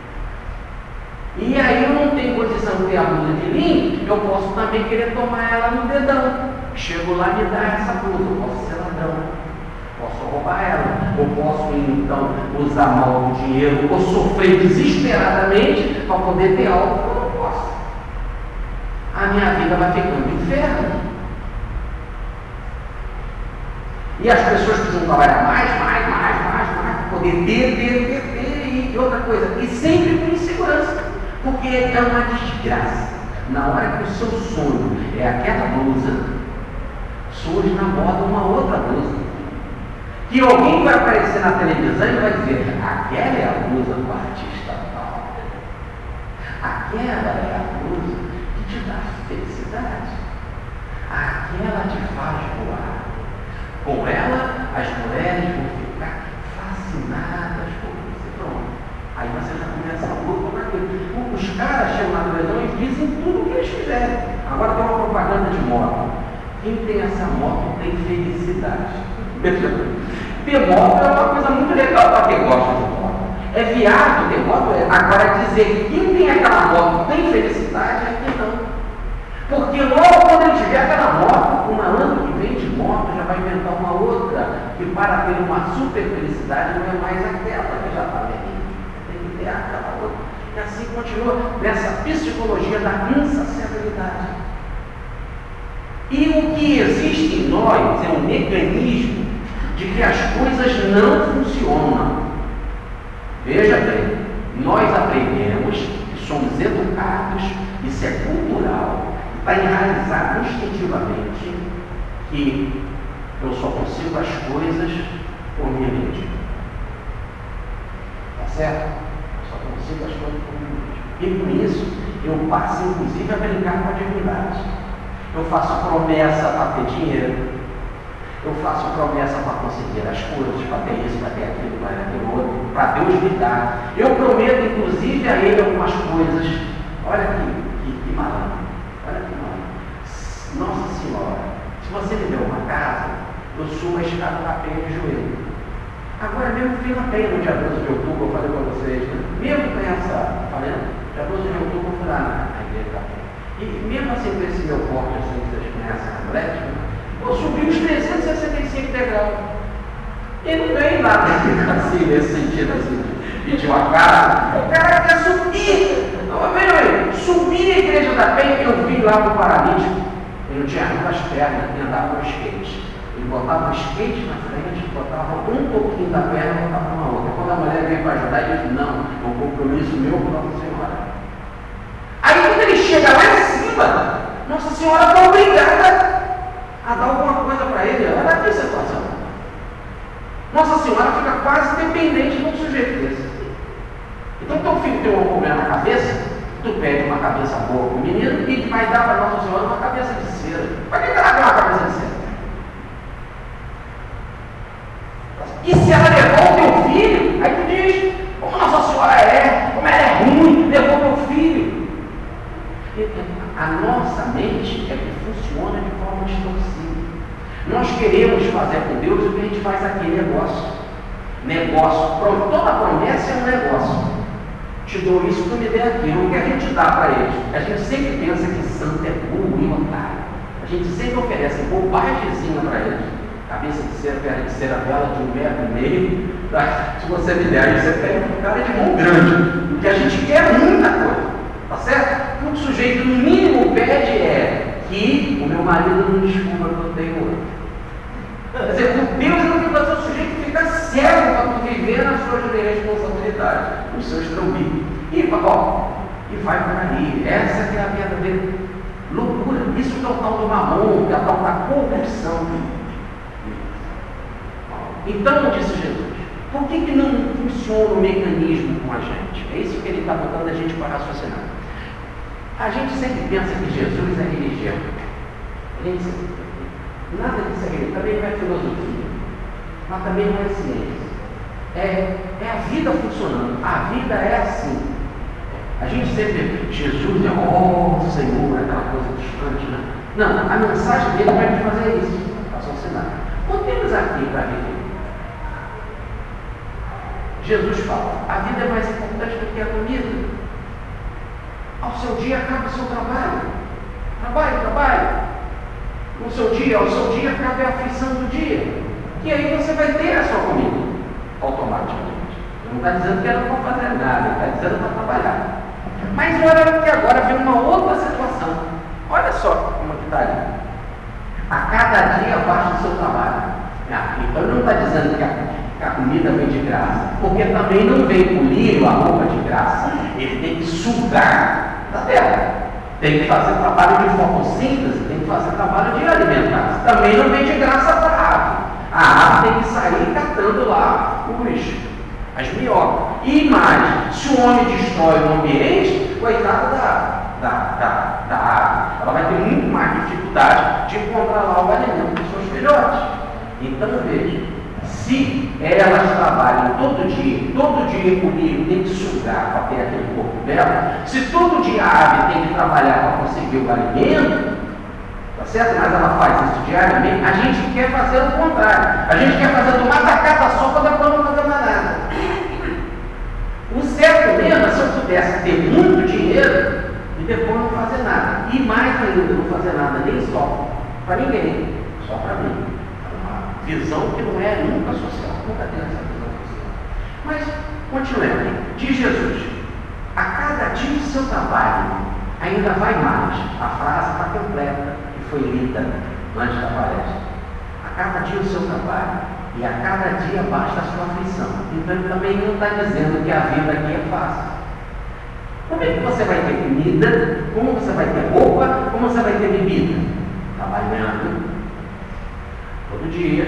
E aí eu não tenho condição de ter a blusa de linho, eu posso também querer tomar ela no dedão. Chego lá e me dá essa blusa, eu posso ser ladrão, posso roubar ela, ou posso então usar mal o dinheiro, ou sofrer desesperadamente para poder ter algo que eu não posso. A minha vida vai ficando inferno. E as pessoas precisam trabalhar mais, mais, mais, mais, mais, para poder ter, ter, ter, ter, e outra coisa, e sempre com insegurança. Porque é uma desgraça. Na hora que o seu sonho é aquela blusa, surge na moda uma outra blusa. Que alguém vai aparecer na televisão e vai dizer: aquela é a blusa do artista tal. Aquela é a blusa que te dá felicidade. Aquela te faz voar. Com ela, as mulheres vão ficar fascinadas por você. Pronto. Aí você já começa a luta para aquilo. Os caras chegam na televisão e dizem tudo o que eles fizerem. Agora tem uma propaganda de moto. Quem tem essa moto tem felicidade. Ter moto é uma coisa muito legal para quem gosta de moto. É viado ter moto. É. Agora dizer que quem tem aquela moto tem felicidade é que não. Porque logo quando ele tiver aquela moto, uma ano que vem de moto já vai inventar uma outra, que para ter uma super felicidade não é mais aquela que já está ali. Tem que ter aquela outra. E assim continua nessa psicologia da insaciabilidade. E o que existe em nós é um mecanismo de que as coisas não funcionam. Veja bem, nós aprendemos e somos educados, isso é cultural, está enraizado instintivamente que eu só consigo as coisas por mim mesmo. Tá certo? Eu só consigo as coisas por mim mesmo. E com isso, eu passo inclusive a brincar com a divindade. Eu faço promessa para ter dinheiro. Eu faço promessa para conseguir as coisas, para ter isso, para ter aquilo, para ter aquilo outro, para Deus me dar. Eu prometo, inclusive, a Ele algumas coisas. Olha que, que, que malandro. Olha que malandro. Nossa Senhora, se você me der uma casa, eu subo a escada da penha de joelho. Agora mesmo fui na penha no dia doze de outubro, eu falei para vocês, né? Mesmo pensar, falando, dia doze de outubro eu fui lá na, na igreja da penha. E mesmo assim, com esse meu corpo, assim, que vocês conhecem, atlético, eu subi os trezentos e sessenta e cinco degraus. E não ganhei nada assim, nesse sentido, assim, de pedir uma casa. O cara quer subir. Veja aí, subir a igreja da penha, eu vi lá no paralítico. Ele não tinha as pernas, ele andava com skate. Ele botava o skate na frente, botava um pouquinho da perna e botava uma outra. Quando a mulher veio para ajudar, ele disse: não, é um compromisso meu com Nossa Senhora. Aí quando ele chega lá em cima, Nossa Senhora está obrigada a dar alguma coisa para ele. Olha que situação. Nossa Senhora fica quase dependente de um sujeito desse. Então teu filho tem um problema na cabeça, tu pede uma cabeça boa para o menino e vai dar para Nossa Senhora uma cabeça de cera. Para que ela quer uma cabeça de cera? E se ela levou o teu filho, aí tu diz: como Nossa Senhora é, como ela é ruim, levou teu filho. A nossa mente é que funciona de forma distorcida. Nós queremos fazer com Deus o que a gente faz aqui, negócio. Negócio, toda promessa é um negócio. Te dou isso, tu me der aquilo. O que a gente dá para eles? A gente sempre pensa que santo é burro e otário. A gente sempre oferece bobagemzinha para eles. Cabeça de cera, perna de cera, vela de um metro e meio. Tá? Se você me der, aí você pega um cara de mão grande. Porque a gente quer muita coisa. Tá certo? O que o sujeito no mínimo pede é que o meu marido não descubra que eu tenho outro. Quer dizer, por Deus não tem que fazer o sujeito ficar cego para tu viver na sua responsabilidade, no seu estrambismo. E, ó, e vai por aí. Essa que é a verdadeira loucura. Isso que é o tal do mamon, que é a tal da corrupção. Então, disse Jesus, por que, que não funciona o mecanismo com a gente? É isso que ele está botando a gente para raciocinar. A gente sempre pensa que Jesus é religião. A gente sempre, nada disso é religião, também não é filosofia, mas também não é ciência. É, é a vida funcionando. A vida é assim. A gente sempre, Jesus é, oh Senhor, aquela coisa distante, né? Não, a mensagem dele vai te fazer isso, raciocinar. Contemos aqui para viver. Jesus fala: a vida é mais importante do que a comida. Ao seu dia acaba o seu trabalho. Trabalho, trabalho. No seu dia, ao seu dia acaba a aflição do dia. E aí você vai ter a sua comida, automaticamente. Não está dizendo que ela não vai fazer nada, está dizendo para trabalhar. Mas olha que agora vem uma outra situação. Olha só como que está ali. A cada dia baixa o seu trabalho. Ah, então ele não está dizendo que a, que a comida vem de graça, porque também não vem com lírio a roupa de graça, ele tem que sugar da terra. Tem que fazer trabalho de fotossíntese, tem que fazer trabalho de alimentar. Também não vem de graça para a ave. A ave tem que sair catando lá os, as minhocas. E mais, se o homem destrói o ambiente, coitado da, da, da, da ave, ela vai ter muito mais dificuldade de encontrar lá o alimento dos seus filhotes. Então veja, se elas trabalham todo dia, todo dia o milho tem que sugar para ter aquele corpo dela, se todo dia a ave tem que trabalhar para conseguir o alimento, tá certo? Mas ela faz isso diariamente, a gente quer fazer o contrário. A gente quer fazer tomar tacada só para depois não fazer mais nada. O certo mesmo é se eu pudesse ter muito dinheiro e depois não fazer nada. E mais ainda, não fazer nada nem só para ninguém, só para mim. Visão que não é nunca social, nunca tem essa visão social. Mas, continuando, diz Jesus, a cada dia do seu trabalho ainda vai mais. A frase está completa e foi lida antes da palestra. A cada dia do seu trabalho e a cada dia basta a sua aflição. Então ele também não está dizendo que a vida aqui é fácil. Como é que você vai ter comida? Como você vai ter roupa? Como você vai ter bebida? Trabalhando todo dia.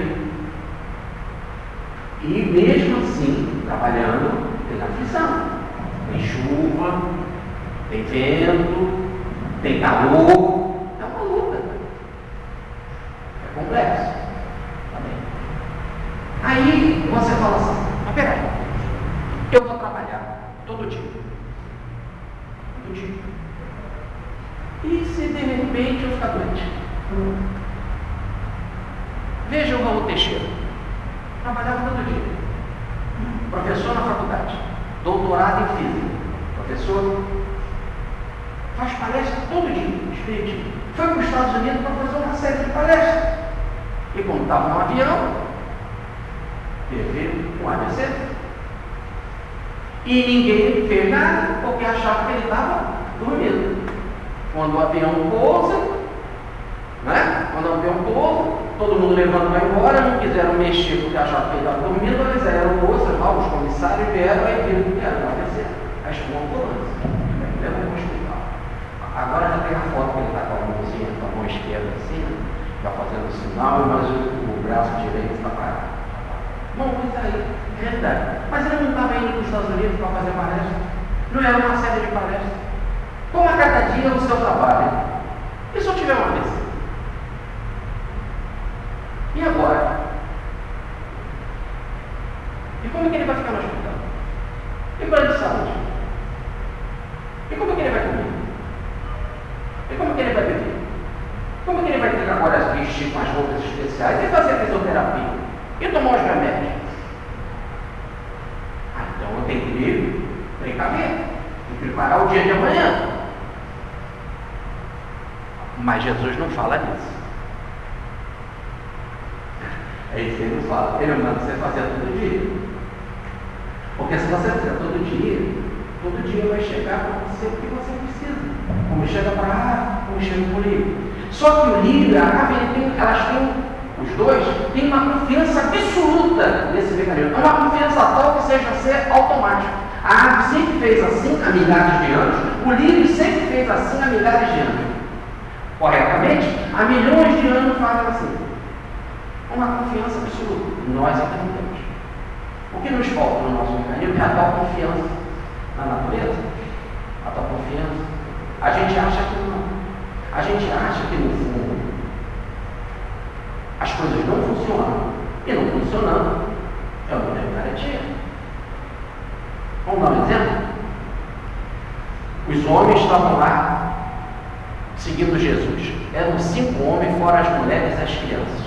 E mesmo assim, trabalhando, tem aflição. Tem chuva, tem vento, tem calor. É uma luta. É complexo. Tá bem. Aí você fala assim, mas peraí, eu vou trabalhar todo dia. Todo dia. E se de repente eu ficar doente? Veja o Raul Teixeira, trabalhava todo dia, professor na faculdade, doutorado em física, professor, faz palestra todo dia, espiritismo. Foi para os Estados Unidos para fazer uma série de palestras. E quando estava no avião, teve um A V C. E ninguém fez nada, porque achava que ele estava dormindo. Quando o avião pousa, né? Quando o avião pousa, todo mundo levando para embora, não quiseram mexer porque achavam que ele estava dormindo, eles eram moças lá, os comissários vieram e viram que era uma A V C. Aí chamou a ambulância, levou para o hospital. Agora já tem a foto que ele está com a mãozinha, com a mão esquerda assim, está fazendo sinal, mas o, o braço direito está parado. Bom, mas aí, é verdade. Mas ele não estava indo para os Estados Unidos para fazer palestra? Não era uma série de palestras? Como a cada dia o seu trabalho? E se eu tiver uma vez? E agora? E como é que ele vai ficar no hospital? E plano de saúde? E como é que ele vai comer? E como é que ele vai beber? Como é que ele vai ter que agora vestir com as roupas especiais e fazer fisioterapia? E tomar os remédios? Ah, então eu tenho que precaver, tem que preparar o dia de amanhã. Mas Jesus não fala nisso. É isso que ele não fala. Ele manda você fazer todo dia. Porque se você fizer todo dia, todo dia vai chegar para você o que você precisa. Como chega para a ave, como chega para o lírio. Só que o lírio e a ave, elas têm, os dois, têm uma confiança absoluta nesse mecanismo. É uma confiança tal que seja ser automático. A ave sempre fez assim há milhares de anos, o lírio sempre fez assim há milhares de anos. Corretamente, há milhões de anos fazem assim. Uma confiança absoluta. Nós é que não temos. O que nos falta no nosso mecanismo é a tal confiança na natureza, a tal confiança. A gente acha que não. A gente acha que no fundo as coisas não funcionam. E não funcionando é o que tem garantia. Vamos dar um exemplo? Os homens estavam lá seguindo Jesus. Eram cinco homens, fora as mulheres e as crianças.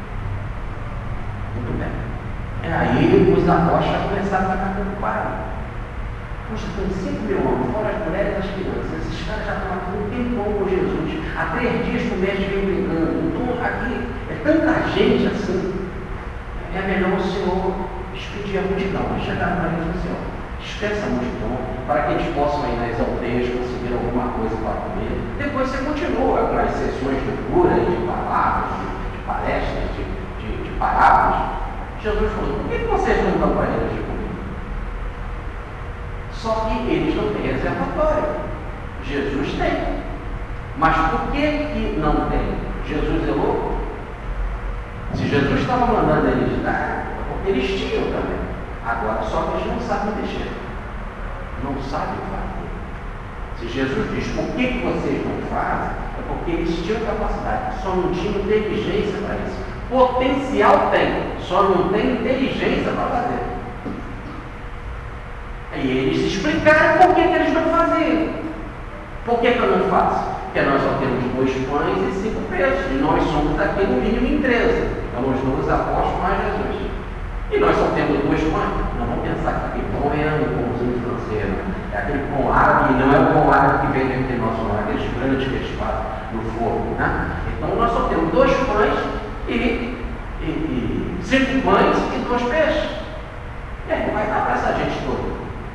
Muito bem. É aí os avós já começaram a ficar preocupados. Poxa, tem cinco mil homens, fora as mulheres e as crianças. Esses caras já estão aqui um tempão com Jesus. Há três dias que o mestre vem brigando. Então aqui é tanta gente assim. É melhor o Senhor despedir a multidão. Vai chegar para eles e Senhor, despeça a multidão, para que eles possam ir nas aldeias conseguir alguma coisa para comer. Depois você continua com as sessões de cura, de palavras, de, de palestras, de, de, de parábolas. Jesus falou, por que vocês não dão para eles de comer? Só que eles não têm Mas por que que não tem? Jesus é louco? Se Jesus estava mandando eles dar, eles tinham também. Agora, só que eles não sabem mexer. Não sabem fazer. Se Jesus diz, por que que vocês não fazem? É porque eles tinham capacidade, só não tinham inteligência para isso. Potencial tem, só não tem inteligência para fazer. E eles explicaram por que que eles não faziam. Por que que eu não faço? Porque nós só temos dois pães e cinco peixes. E nós somos aqui no mínimo em treze. Então os doze apóstolos mais Jesus. E nós só temos dois pães. Não vamos pensar que aquele pão é um pãozinho francês. É aquele pão árabe, e não é o pão árabe que vem entre nós, não é aqueles grandes que eles fazem no forno. Né? Então nós só temos dois pães e, e, e cinco pães e dois peixes. E aí vai dar para essa gente toda.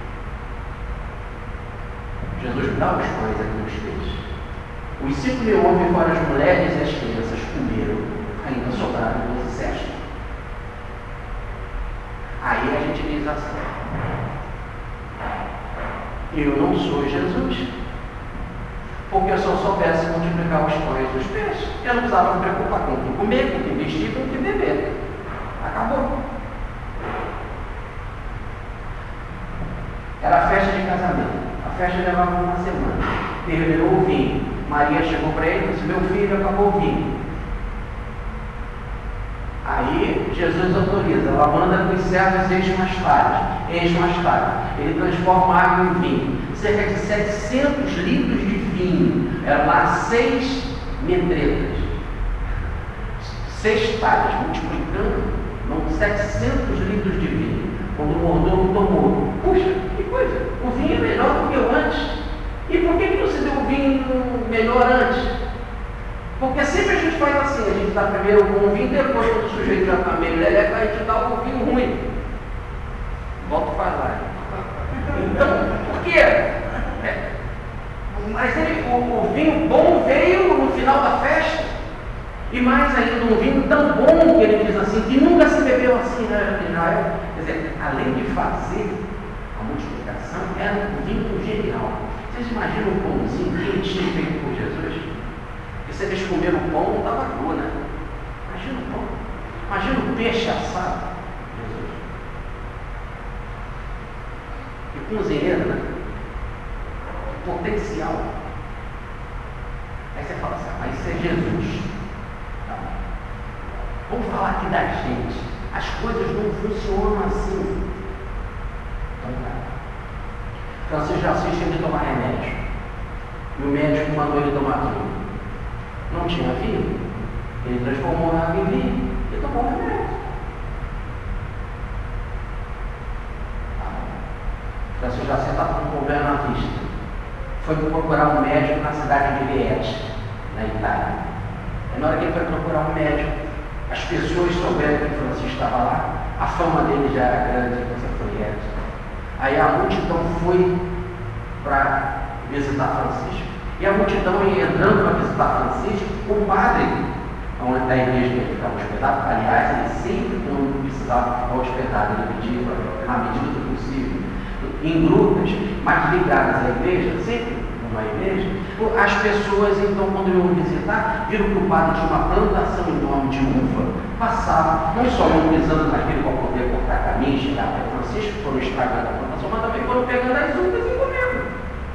Jesus dá os pães aqui nos peixes. Os cinco mil homens, fora as mulheres e as crianças, comeram, ainda sobraram doze cestos. Aí a gente diz assim: eu não sou Jesus, porque eu só soubesse multiplicar os pães e os peixes. Eu não precisava me preocupar com o que comer, com o que vestir, com o que beber. Acabou. Era a festa de casamento. A festa levava uma semana. Terminou o vinho. Maria chegou para ele e disse: meu filho, acabou o vinho. Aí Jesus autoriza, ela manda que os servos enchem as talhas, enchem as talhas. Ele transforma a água em vinho. Cerca de setecentos litros de vinho. Eram lá seis metretas. Seis talhas, multiplicando, não, setecentos litros de vinho. Quando o mordomo tomou, puxa, que coisa, o vinho é melhor do que o antes. E por que que não se deu o vinho melhor antes? Porque sempre a gente faz assim, a gente dá primeiro o bom vinho, depois quando o sujeito já está meio leleca, a gente dá o vinho ruim. Volta para lá. Então, por quê? É, mas ele, o, o vinho bom veio no final da festa. E mais ainda, um vinho tão bom que ele diz assim, que nunca se bebeu assim, né, em Israel. Quer dizer, além de fazer a multiplicação, era um vinho genial. Vocês imaginam o pãozinho quentinho feito por Jesus? Porque se eles comeram o pão, não estava cru, né? Imagina o pão. Imagina o peixe assado. Jesus. E cozinheiro, né? O potencial. Aí você fala assim, mas isso é Jesus. Tá. Vamos falar aqui da gente. As coisas não funcionam assim. Então, tá. Francisco de Assis tinha que tomar remédio. E o médico mandou ele tomar vinho. Não tinha vinho. Ele transformou a água em vinho e tomou o remédio. Francisco de Assis estava com um problema na vista. Foi procurar um médico na cidade de Liege, na Itália. E na hora que ele foi procurar um médico, as pessoas souberam que Francisco estava lá. A fama dele já era grande, você foi Liege. Aí a multidão foi para visitar Francisco. E a multidão ia entrando para visitar Francisco, o padre, onde da igreja que ele ficava hospedado, aliás, ele sempre, quando precisava ficar hospedado, ele pedia, na medida do possível, em grupos, mas ligadas à igreja, sempre numa igreja, as pessoas, então, quando iam visitar, viram que o padre tinha uma plantação enorme de uva, passavam, não só iam pisando naquilo para poder cortar caminho, chegar até Francisco, foram estragando a plantação, mas também foram pegando as uvas e comendo.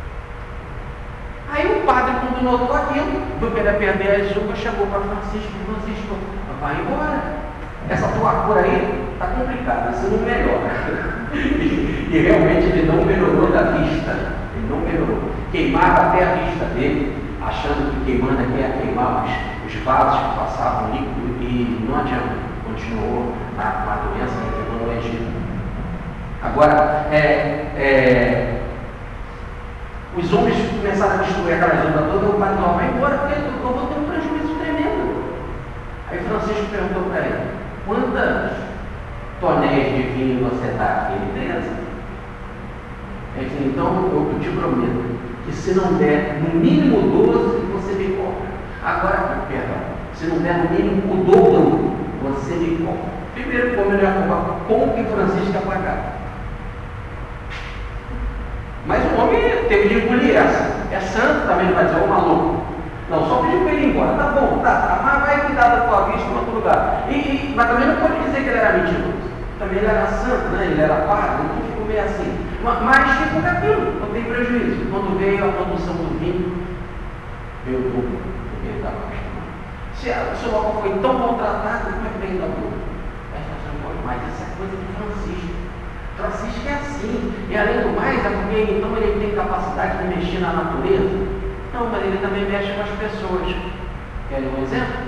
Aí o padre, quando notou aquilo, viu que ele ia perder as uvas, chegou para Francisco e Francisco, vai embora. Essa tua cura aí está complicada, você não melhora. e, e realmente ele não melhorou da vista, ele não melhorou. Queimava até a vista dele, achando que queimando aqui ia queimar os, os vasos que passavam líquido, e não adianta, continuou na, na doença que queimou no Egito. Agora, é, é, os homens começaram a destruir aquela zona toda, o padre não vai embora, porque eu vou ter um prejuízo tremendo. Aí Francisco perguntou para ele: quantas tonéis de vinho você dá aqui? Ele treze. Ele disse: então eu te prometo que se não der no mínimo doze, você me cobra. Agora, perdão, se não der no mínimo o dobro, você me cobra. Primeiro, como ele ia cobrar, como que Francisco ia pagar? Mas o homem teve de engolir essa. É santo, também não vai dizer, ô maluco. Não, só pediu para ele ir embora. Tá bom, tá, tá, mas vai cuidar da tua vista em outro lugar. E, e, mas também não pode dizer que ele era mentiroso. Também ele era santo, né? Ele era padre, então ficou meio assim. Mas, mas ficou com aquilo, não tem prejuízo. Quando veio a produção do vinho, veio o dobro do que ele estava acostumado. Se o seu local foi tão maltratado, como é que vem da boca? Mas isso é coisa de Francisco. Francisco é assim. E além do mais, é porque então ele tem capacidade de mexer na natureza? Não, mas ele também mexe com as pessoas. Querem um exemplo?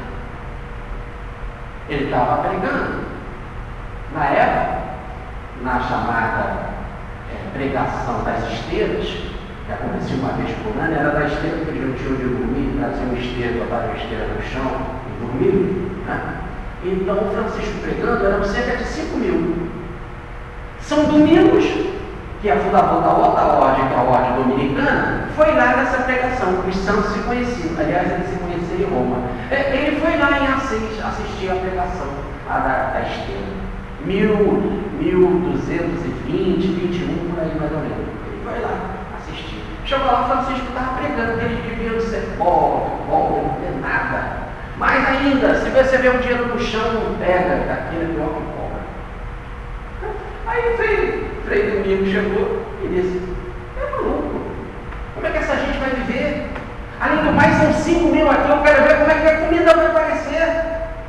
Ele estava pregando. Na época, na chamada é, pregação das esteiras, que acontecia uma vez por ano, era da esteira que eles não tinham de dormir, traziam uma esteira, botaram uma esteira no chão e dormiam, né? Então, o Francisco pregando eram cerca de cinco mil. São Domingos, que é fundador da outra ordem, que é a ordem dominicana, foi lá nessa pregação. Os santos se conheciam. Aliás, ele se conhecia em Roma. Ele foi lá em Assis assistir a pregação a da, da esteira. mil duzentos e vinte, vinte e um, por aí mais ou menos. Ele foi lá assistir. Chegou lá, o Francisco estava pregando, que eles deviam ser pobre, pobre, não ter nada. Mais ainda, se você vê um dinheiro no chão, não pega, daquele é pior que cobra. Aí veio, Frei Domingos chegou e disse, é maluco, como é que essa gente vai viver? Além do mais, são cinco mil aqui, eu quero ver como é que a comida vai aparecer.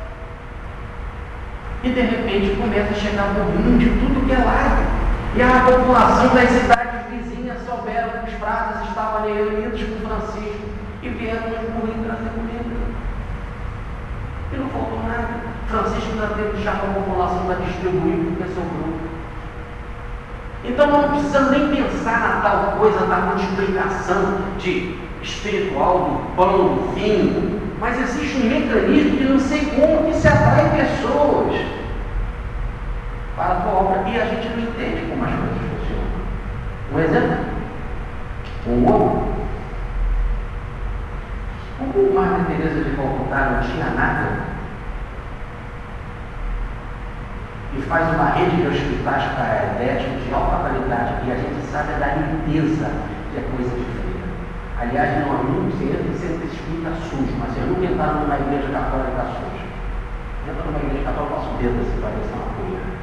E de repente começa a chegar um mundo de tudo que é lado. E a população das cidades vizinhas souberam que os pratos estavam ali unidos com Francisco e vieram nos burrinhos trazer comida. E não faltou nada. Francisco ainda teve que deixar para a população para distribuir porque sobrou. Então não precisamos nem pensar na tal coisa da multiplicação de espiritual do pão, do vinho, mas existe um mecanismo que não sei como que se atrai pessoas para a tua obra e a gente não entende como as coisas funcionam. Um exemplo? Um ovo. Como Madre Teresa de Calcutá não tinha nada e faz uma rede de hospitais caredéticos de alta qualidade, e a gente sabe da limpeza que é coisa de feira. Aliás, não há muito sempre sempre explica sujo, mas eu nunca entrar numa igreja católica suja. Entra numa igreja católica, passa o dedo assim, parece uma poeira.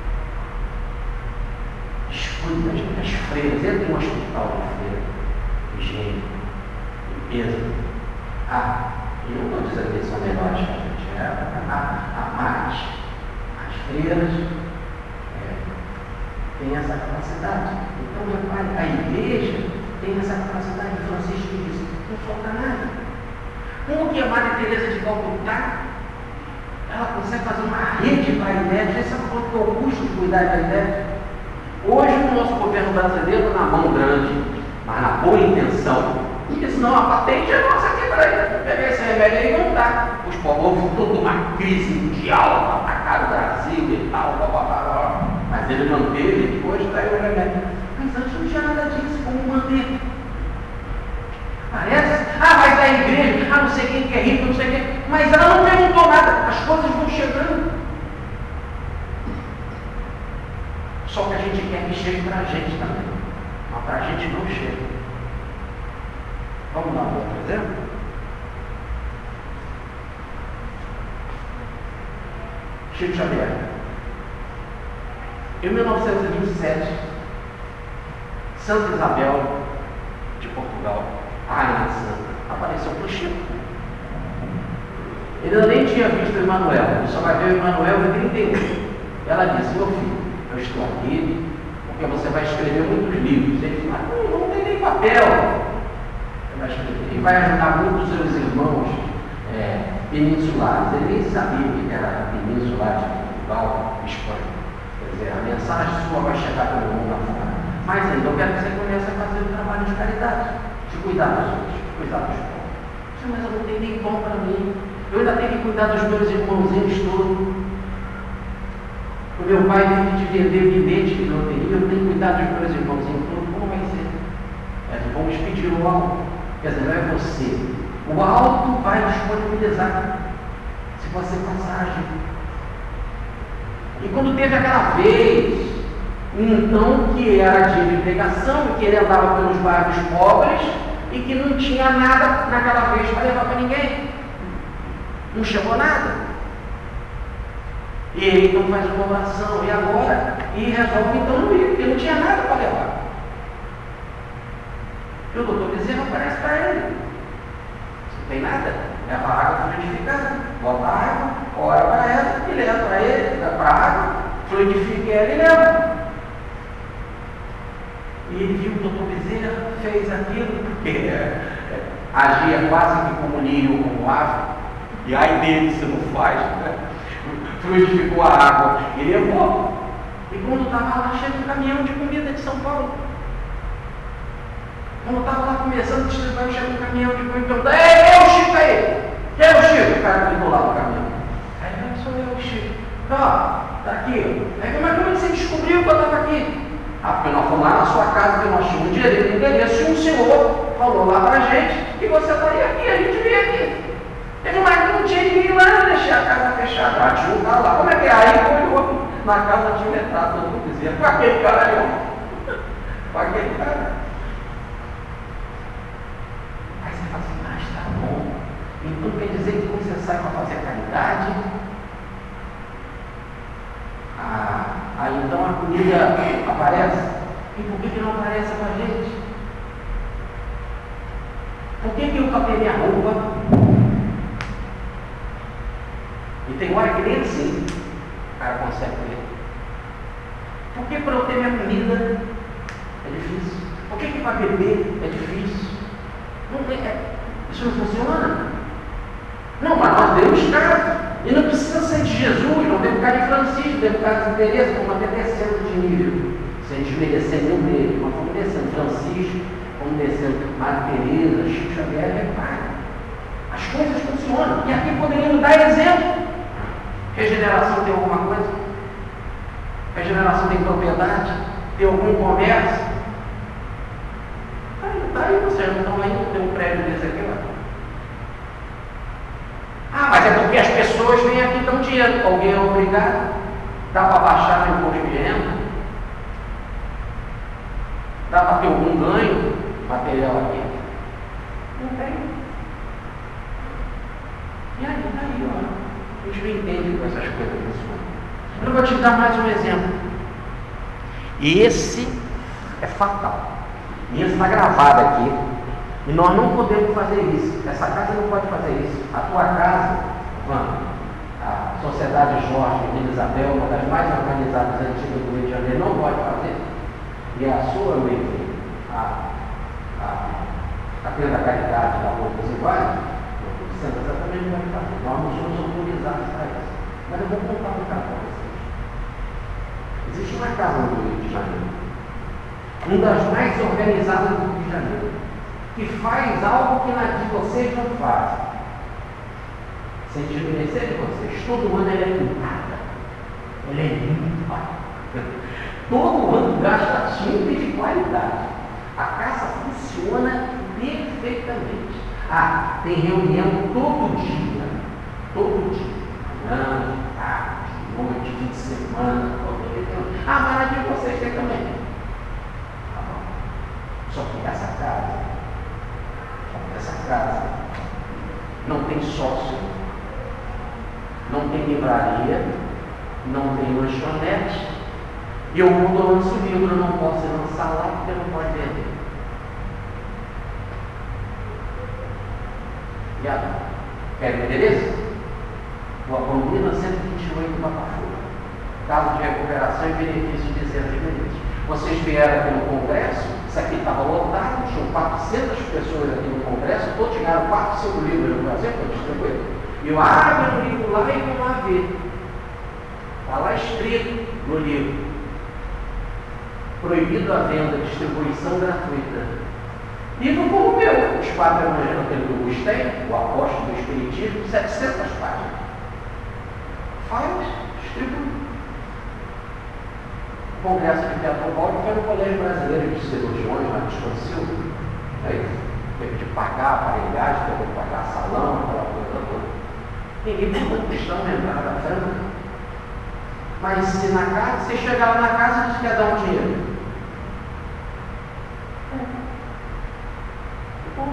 Descuida, gente, as freiras, entra em um hospital de freira, higiene, limpeza. Ah, e não estou dizendo que eles são melhores que a gente, é a mais. As freiras é, têm essa capacidade. Então, repare, a igreja tem essa capacidade. Francisco disse, não falta nada. Como que a Madre Teresa de Calcutá, ela consegue fazer uma rede para a ideia? Já sabe quanto que é o custo de cuidar da ideia? Hoje, o nosso governo brasileiro, na mão grande, mas na boa intenção, porque senão a patente é nossa aqui para ele. Pegar esse remédio aí e não dá. Os povos vão toda uma crise mundial, atacar o Brasil e tal, blá, blá, blá, blá. Mas ele manteve e hoje está aí o remédio. Mas antes não tinha nada disso, como manter? Parece, ah, mas da igreja, ah, não sei quem que é rico, não sei quem. Mas ela não perguntou nada, as coisas vão chegando. Só que a gente quer que chegue para a gente também. Mas para a gente não chega. Vamos dar um outro exemplo? Chico Xavier. Em mil novecentos e vinte e sete, Santa Isabel de Portugal, a Rainha Santa, apareceu para o Chico. Ele ainda nem tinha visto o Emmanuel, ele só vai ver o Emmanuel em trinta e um. Ela disse, meu filho, eu estou aqui porque você vai escrever muitos livros. Ele disse, mas não, não tem nem papel. E vai ajudar muito os seus irmãos é, peninsulares. Ele nem sabia o que era peninsular de Portugal, Espanha. Quer dizer, a mensagem sua vai chegar pelo mundo afora. Mas ainda eu quero que você comece a fazer um trabalho de caridade, de cuidar dos outros, de cuidar dos pobres. Mas eu não tenho nem pão para mim. Eu ainda tenho que cuidar dos meus irmãozinhos todos. O meu pai teve de vender bilhete de loteria, eu tenho que cuidar dos meus irmãozinhos todos. Como vai ser? É, vamos pedir o alto. Quer dizer, não é você. O alto vai disponibilizar. Se você passagem. E quando teve aquela vez, então, que era dia de pregação, que ele andava pelos bairros pobres, e que não tinha nada naquela vez para levar para ninguém. Não chegou nada. E ele então faz uma oração, e agora, e resolve então não ir, porque não tinha nada para levar. E o doutor Bezerra aparece para ele. Não tem nada, leva a água fluidificada, bota a água, ora para ela e leva para ele, dá para a água, fluidifica ela e leva. E ele viu que o doutor Bezerra fez aquilo, porque é, é, agia quase que como lírio, como ave, e aí dele se não faz, né? Fluidificou a água e levou. E quando estava lá, chega um caminhão de comida de São Paulo. Quando estava lá começando a distribuir, chega um caminhão de comida e pergunta: ei, eu, Chico aí! Quem é o Chico? O cara gritou lá no caminhão. Aí, não, sou eu, Chico. Ó, tá aqui. Aí, mas como você descobriu que eu estava aqui? Ah, porque nós fomos lá na sua casa, que nós tínhamos um direito, um endereço, e um senhor falou lá para a gente que você estaria aqui, a gente veio aqui. Ele falou: mas não tinha ninguém lá, eu deixei a casa fechada. Ah, tinha um cara lá. Como é que é? Aí olhou na casa, tinha um retrato do doutor Bezerra. Com aquele cara aí, ó. Com aquele cara. Aí você fala assim: mas tá bom. Então quer dizer que quando você sai para fazer a caridade, ah, aí então a comida aparece. E por que, que não aparece para a gente? Por que, que eu tapei minha roupa? E tem hora que nem assim o cara consegue ver. Por que para eu ter minha comida é difícil? Por que, que para beber é difícil? Não, é, isso não funciona? Não, mas nós demos casa. E não precisa ser de Jesus, não tem ficar de Francisco, tem ficar de Teresa, como até descendo de nível. Sem desmerecer nenhum deles, mas vamos descendo Francisco, vamos descendo Maria Teresa, Chico Xavier, repare. As coisas funcionam. E aqui poderíamos dar exemplo. Regeneração tem alguma coisa? Regeneração tem propriedade? Tem algum comércio? Aí, tá aí vocês não estão aí, não tem um prédio desse aqui, ó. Ah, mas é porque as pessoas vêm aqui e dão dinheiro. Alguém é obrigado? Dá para baixar o imposto de renda? Dá para ter algum ganho material aqui? Não tem. E aí, tá aí, ó. A gente não entende com essas coisas pessoais. Eu vou te dar mais um exemplo. E esse é fatal. E esse está gravado aqui. E nós não podemos fazer isso. Essa casa não pode fazer isso. A tua casa, a Sociedade Jorge de Isabel, uma das mais organizadas antigas do Rio de Janeiro, não pode fazer. E a sua, meu filho, a, a, a Pena da Caridade da Rua dos Iguais, Santa Zé também não pode fazer. Nós não somos autorizados para isso. Mas eu vou contar um caso para vocês. Existe uma casa no Rio de Janeiro, uma das mais organizadas do Rio de Janeiro, que faz algo que na de vocês não fazem. Sem desmerecer de vocês, todo ano ela é limpada. Ela é limpa. Todo ano gasta tinta de qualidade. A casa funciona perfeitamente. Ah, tem reunião todo dia. Todo dia. Manhã, tarde, noite, fim de semana, todo dia. Ah, mas a de vocês tem também. Tá bom. Só que essa casa, essa casa não tem sócio, não tem livraria, não tem lanchonete. E eu, quando eu lanço o livro, eu não posso lançar lá porque não pode vender. E agora? Quer o endereço? Rua Colomina, cento e vinte e oito, Botafogo. Caso de recuperação e benefício de zero de benefício. Vocês vieram aqui no congresso, isso aqui estava lotado, tinham quatrocentas pessoas aqui no congresso, todos chegaram quatro, cinco livros no Brasil para distribuir. E eu abro o livro lá e vou lá ver. Está lá escrito no livro: proibido a venda, distribuição gratuita. Livro como o meu, Os Quatro Evangelhos do Agostinho, o Apóstolo do Espiritismo, setecentas páginas. Faz, distribui. O Congresso de Petropaulo foi no Colégio Brasileiro de Cirurgiões, lá de Escocil. Aí teve de pagar aparelhagem, teve de pagar salão, aquela coisa toda. Ninguém pegou questão de entrar na franca. Mas se na casa, você chegar lá na casa, eles querem dar um dinheiro. É. Bom,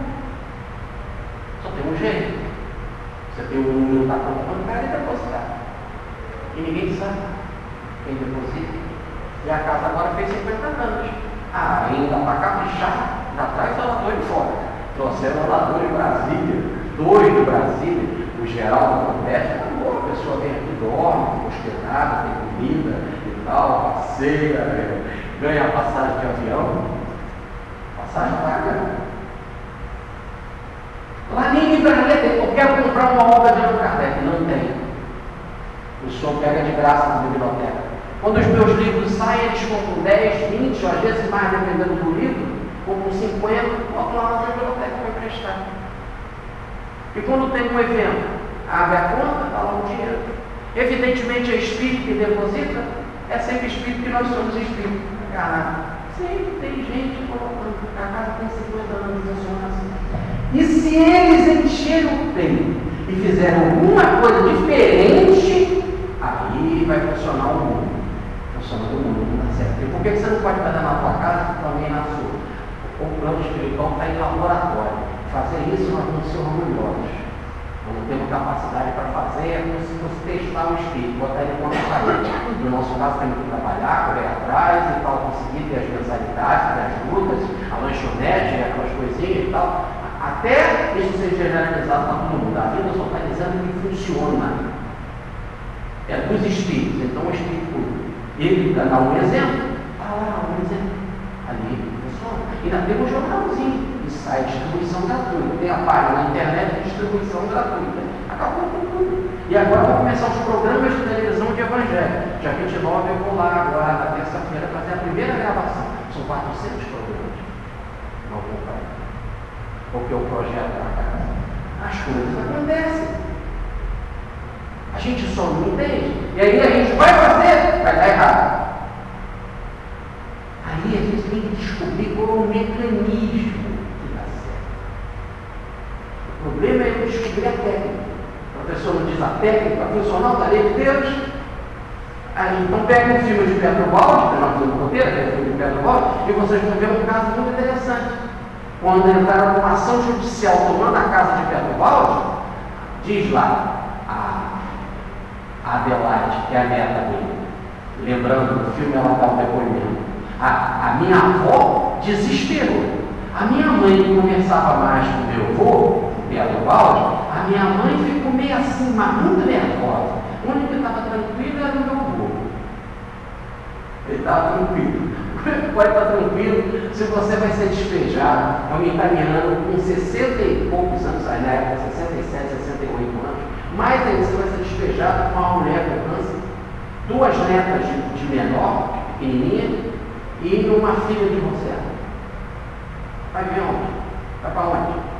E ninguém sabe quem deposita. E a casa agora fez cinquenta anos. Ah, ainda para caprichar, já traz zelador de fora. Trouxeram zelador de Brasília, dois de Brasília, o Geraldo Roberto, a pessoa vem aqui, dorme, hospedada, tem comida e tal, passeia, ganha passagem de avião. Passagem paga. Lá nem livraria tem. Eu quero comprar uma obra de Allan Kardec. Não tem. O senhor pega de graça na biblioteca. Quando os meus livros saem, eles compram dez, vinte, ou às vezes mais, dependendo do livro, compram cinquenta, botam lá na biblioteca para emprestar. E quando tem um evento, abre a conta, está lá o dinheiro. Evidentemente é espírito que deposita, é sempre espírito que nós somos espírito. Caraca, sempre tem gente colocando. A casa tem cinquenta anos de funcionação. E se eles encheram o peito e fizeram alguma coisa diferente, aí vai funcionar o mundo. Funcionando o mundo, não dá certo. E por que você não pode fazer na tua casa e também na sua? O plano espiritual está em laboratório. Fazer isso nós vamos ser orgulhosos. Não temos capacidade para fazer, é como se fosse testar o espírito, botar ele contra a parede. No nosso caso, temos que trabalhar, correr atrás e tal, conseguir ter as mensalidades, as ajudas, a lanchonete, aquelas coisinhas e tal. Até isso ser generalizado para todo mundo. A vida só está dizendo que funciona. É dos espíritos, então o espírito puro. Ele dá um exemplo. Ah lá, um exemplo. Ali funciona. Ainda tem um jornalzinho. Sai distribuição gratuita. Tem a página na internet de distribuição gratuita. Acabou com tudo. E agora vão começar os programas de televisão de evangelho. Dia vinte e nove eu vou lá agora, na terça-feira, fazer a primeira gravação. São quatrocentos programas. Não vou para aí. Porque o projeto é na casa. As coisas acontecem. A gente só não entende. E aí a gente vai fazer, vai dar errado. Aí a gente tem que descobrir qual é o mecanismo. O problema é descobrir a técnica. O professor não diz a técnica funcional da lei de Deus. Aí, então pega um filme de Pedro Baldi, que nós temos no roteiro, que é o filme de Pedro Baldi, e vocês vão ver um caso muito interessante. Quando entraram com ação judicial tomando a casa de Pedro Baldi, diz lá a, a Adelaide, que é a neta dele, lembrando do filme, ela dá o depoimento. A, a minha avó desesperou. A minha mãe, que conversava mais com meu avô, Pedro Baldi, a minha mãe ficou meio assim, mas muito nervosa. O único que estava tranquilo era o meu avô. Ele estava tranquilo. Pode estar tranquilo se você vai ser despejado. É um italiano com sessenta e poucos anos, na época, sessenta e sete, sessenta e oito anos. Mais ainda, você vai ser despejado com uma mulher com câncer, duas netas de, de menor, pequenininha, e uma filha de você. Vai ver onde? Vai para onde?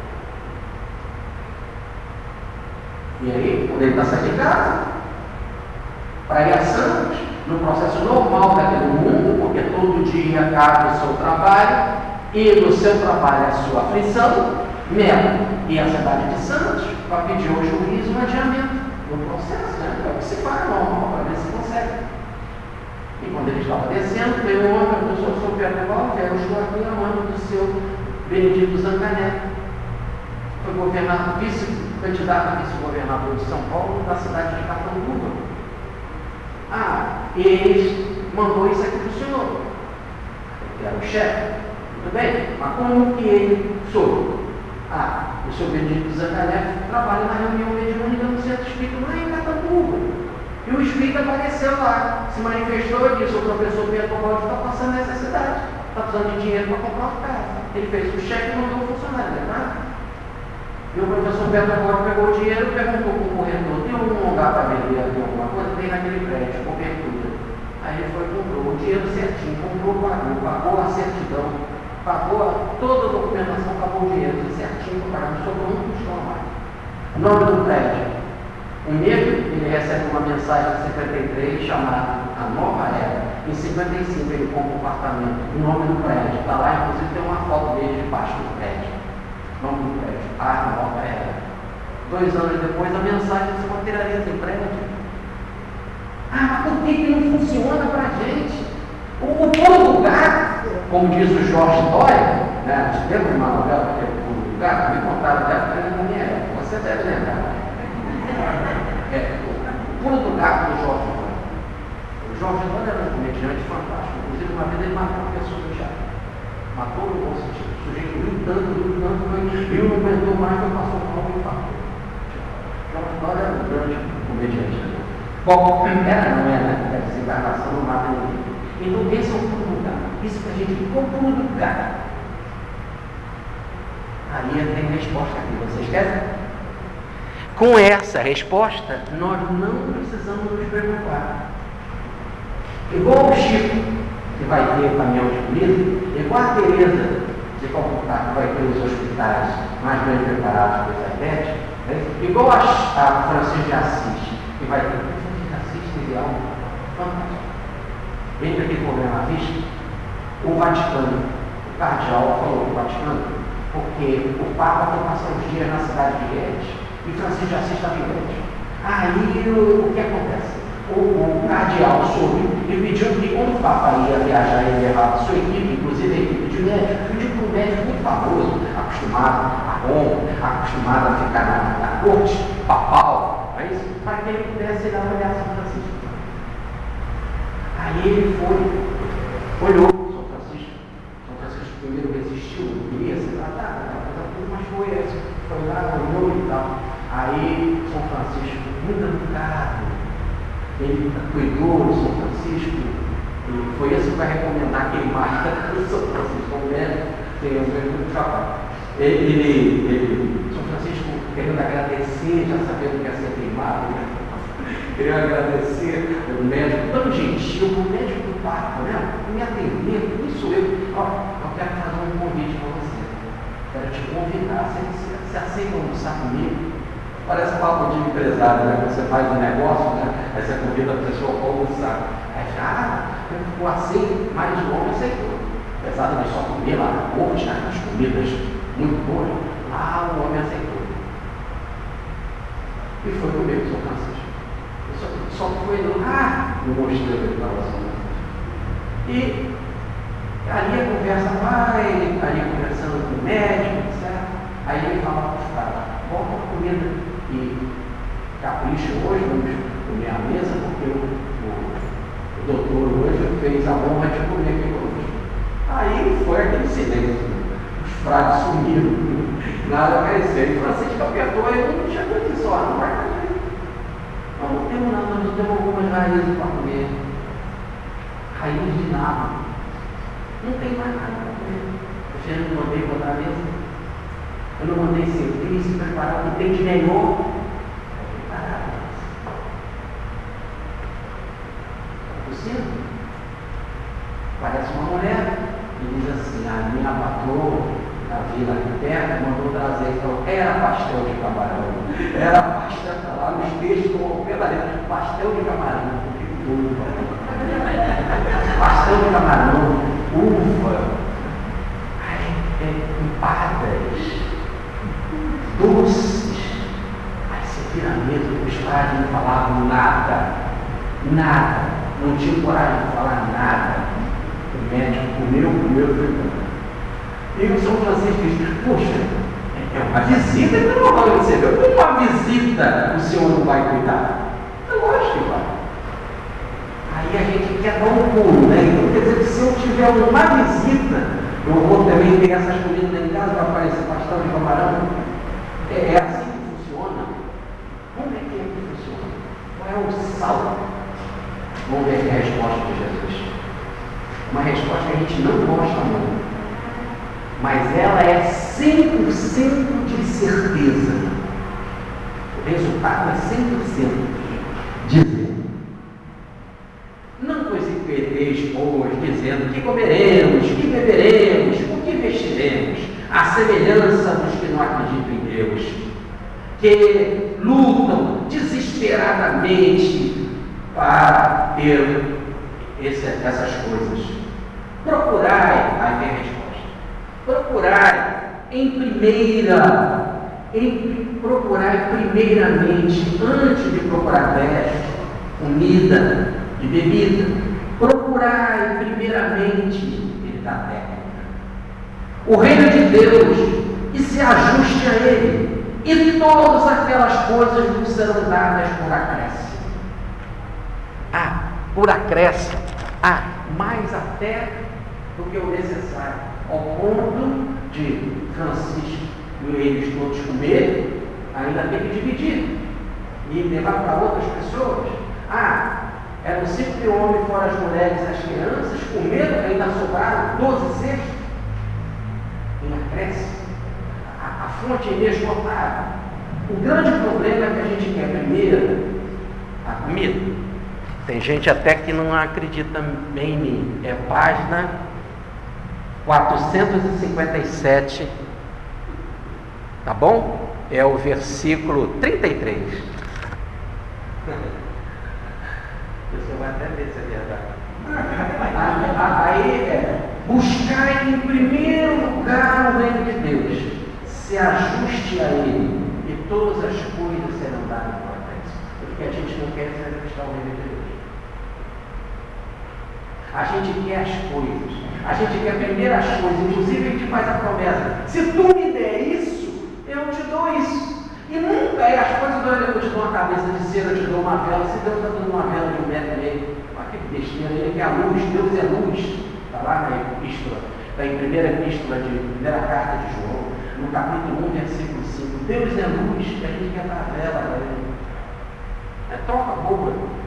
E aí, quando ele está saindo de casa, para ir a Santos, no processo normal daquele mundo, porque todo dia cabe o seu trabalho, e do seu trabalho a sua aflição, mesmo, e a cidade de Santos, para pedir ao juiz um adiamento no processo, né? É o que se faz normal, para ver se consegue. E quando ele estava descendo, veio um homem, eu sou o Pedro Baldi, eu estou aqui na mão do seu Benedito Zancanelli. Foi governador, vice-candidato a vice-governador de São Paulo, da cidade de Catanduva. Ah, ele mandou isso aqui para o senhor. Ele era o chefe. Tudo bem? Mas como que ele soube? Ah, o senhor Benedito Zancanelli trabalha na reunião mediúnica no centro espírita lá em Catanduva. E o espírito apareceu lá, se manifestou e disse: o professor Pedro Baldi está passando necessidade, está precisando de dinheiro para comprar uma casa. Ele fez o cheque e mandou o funcionário, né? E o professor Pedro Baldi pegou o dinheiro e perguntou para o corretor: tem algum lugar para vender aqui alguma coisa? Tem naquele prédio, cobertura. Aí ele foi e comprou o dinheiro certinho, comprou, pagou, pagou a certidão, pagou toda a documentação, pagou o dinheiro certinho, para não sobrou um tostão mais. Nome do prédio. Um negro, ele recebe uma mensagem em cinquenta e três chamada A Nova Era. Em cinquenta e cinco ele compra um apartamento, o nome do prédio, está lá, inclusive tem uma foto dele debaixo do prédio. Nome do prédio, A Nova Era. Dois anos depois a mensagem se materializa em prédio. Ah, mas por que, que não funciona para a gente? O, o Pulo do Gato, como diz o Jorge Dória, né? Você lembra de uma novela que é o Pulo do Gato? Me contaram dela, porque na minha época, você deve lembrar. É, pulo do gato do Jorge Antônio. O Jorge Antônio era um comediante fantástico. Inclusive, uma vez ele matou uma pessoa no teatro. Matou no bom sentido. O sujeito riu tanto, riu tanto, riu, não aguentou mais, foi passou o pau e impactou. O Jorge Antônio era um grande comediante. Bom, era, não é, né? A desencarnação não mata ninguém. Então, esse é o pulo do gato. Isso que a gente ficou pulo do gato. Aí tem resposta aqui, vocês querem? Com essa resposta, nós não precisamos nos preocupar. Igual o Chico, que vai ter o caminhão de comida, igual a Tereza de Calcutá, que vai ter os hospitais mais bem preparados para os diabetes, né? Igual a, a Francisco de Assis, que vai ter. Francisco de Assis teve algo fantástico. Entre aquele problema à vista, o Vaticano, o cardeal falou do Vaticano, porque o Papa foi passar uns dias na cidade de Guedes e Francisco de Assis estava em Guedes. Aí o, o que acontece? O, o cardeal soube e pediu que, quando o Papa ia viajar e levar a sua equipe, inclusive a equipe de médico, pediu para um médico muito famoso, acostumado a Roma, acostumado a ficar na, na corte papal, é isso? Para que ele pudesse dar uma olhada a São Francisco. Aí ele foi, olhou São Francisco. São Francisco primeiro resistiu, não queria ser tratado, mas foi esse, foi lá, olhou e tal. Aí São Francisco, muito educado, ele cuidou de São Francisco, e foi esse que vai recomendar que ele marca o São Francisco, como médico, tem um muito capaz. Ele, ele, ele, São Francisco, querendo agradecer, já sabendo que ia ser queimado, né? Queria agradecer o médico tão gentil, o médico do Papa, né? Me atender, isso eu. Ó, eu quero fazer um convite para você. Quero te convidar, você, você aceita almoçar comigo? Parece papo de empresário, né? Você faz um negócio, né? Aí você convida a pessoa para almoçar. Aí já, eu aceito, mas o homem aceitou. Apesar de só comer lá na corte, né? As comidas muito boas, lá o homem aceitou. E foi comer com São Francisco. Só, só foi lá no mosteiro da São Francisco. E ali a conversa vai, ele ali conversando com o médico, etcétera. Aí ele fala para os caras, bota a comida e capricha hoje, vamos comer à mesa, porque o, o, o doutor hoje fez a honra de comer aqui hoje. Aí foi aquele silêncio, os frades sumiram, nada apareceu. E Francisco apertou, ele não chegou aqui só, não vai fazer. Nós não temos nada, nós temos algumas raízes para comer. Raiz de nada. Não tem mais nada para comer. Eu já não mandei botar a mesa. Eu não mandei servir, se preparar o que tem de melhor. É preparar. É possível? Parece uma mulher e diz assim, a minha patroa da vila aqui perto mandou trazer, então, era pastel de camarão. Era pastel, tá lá nos textos, como pela letra, pastel de camarão. Pastel de camarão, uva, ai, é, empadas, doces. Aí você vira a mesa, os pais não falavam nada, nada, não tinha coragem de falar nada. O médico comeu, comeu, foi embora. E o São Francisco diz, poxa, é uma visita que não vai receber. Uma visita o senhor não vai cuidar? É lógico que vai. Aí a gente quer dar um pulo, né? Então quer dizer que se eu tiver uma visita, eu vou também ter essas comidas em casa, vai aparecer pastel de camarão. É, é assim que funciona. Como é que é que funciona? Qual é o sal? Vamos ver aqui a resposta de Jesus. Uma resposta que a gente não gosta muito, mas ela é cem por cento de certeza. O resultado é cem por cento. Dizer, não coisipereis, pois, dizendo que comeremos, que beberemos, o que vestiremos, a semelhança dos que não acreditam em Deus, que lutam desesperadamente para ter esse, essas coisas. Procurai, aí vem a resposta, procurai em primeira, em, procurai primeiramente, antes de procurar veste, comida e bebida, procurai primeiramente, ele dá técnica, o reino de Deus e se ajuste a ele, e todas aquelas coisas vos serão dadas por acréscimo. por acréscimo, ah, mais até do que o necessário, ao ponto de Francisco e eles todos comerem, ainda tem que dividir e levar para outras pessoas. Ah, eram cinco mil homens fora as mulheres e as crianças, comeram, ainda sobraram doze cestos em acréscimo. A, a fonte é inesgotável. O grande problema é que a gente quer primeiro a comida. Tem gente até que não acredita em mim. É página quatrocentos e cinquenta e sete, tá bom? É o versículo trinta e três. Você vai até ver se é verdade. Aí é: buscar em primeiro lugar o reino de Deus, se ajuste a Ele, e todas as coisas serão dadas para trás. Porque a gente não quer se ajustar ao reino de Deus. A gente quer as coisas, a gente quer primeiro as coisas, inclusive a gente faz a promessa: se tu me der isso, eu te dou isso. E nunca é as coisas, eu te dou uma cabeça de cera, eu te dou uma vela. Se Deus está dando uma vela de um metro e meio, que besteira, ele quer a luz, Deus é luz. Está lá na epístola, está em primeira epístola de primeira carta de João, no capítulo um, versículo cinco. Deus é luz, e a gente quer dar a vela para ele. É troca boa.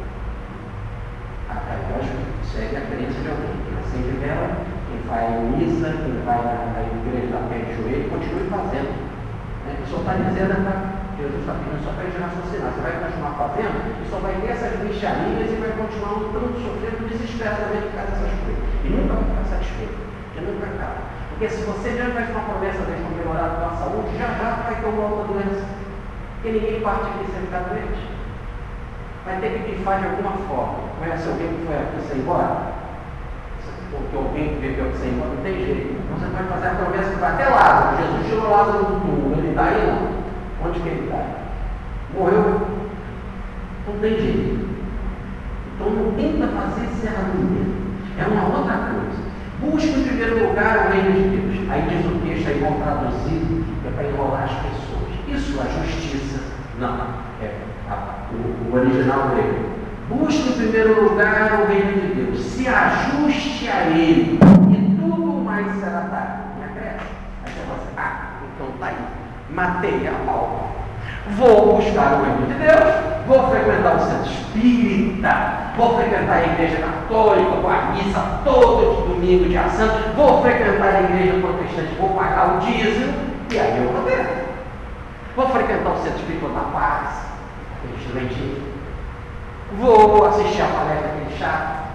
Aí, lógico, segue a crença de alguém. Quem acende vela, quem vai em missa, quem vai na igreja da pé de joelho, continue fazendo. Né? O senhor está dizendo, tá? Jesus está pedindo só para ele raciocinar. Você vai continuar fazendo e só vai ter essas lixarinhas e vai continuar lutando, sofrendo desesperadamente por causa dessas coisas. E nunca vai ficar satisfeito. E nunca acaba. Porque se você mesmo faz uma promessa dele para melhorar a tua saúde, já já vai ter uma outra doença. Porque ninguém parte aqui sem ficar doente. Vai ter que pifar de alguma forma. Conhece alguém que foi aqui sem ir embora? Porque alguém que veio aqui sem ir embora, não tem jeito. Então você pode fazer a promessa que vai até Lázaro. Jesus tirou Lázaro do túmulo. Ele está aí não. Onde que ele está? Morreu? Não tem jeito. Então não tenta fazer serraninha. É uma outra coisa. Busca em primeiro lugar o reino de Deus. Aí diz o texto aí, vão traduzir, é para enrolar as pessoas. Isso a justiça. Não. É a, o, o original grego. Busca em primeiro lugar o reino de Deus. Se ajuste a Ele. E tudo mais será dado. Me acresce. Aí você fala assim, ah, então está aí. Matei a pau. Vou buscar o reino de Deus, vou frequentar o centro espírita, vou frequentar a igreja católica, vou à missa todo domingo, dia santo, vou frequentar a igreja protestante, vou pagar o dízimo, e aí eu vou ter. Vou frequentar o centro espírita da paz, aquele estudantinho. Vou assistir a palestra daquele chato,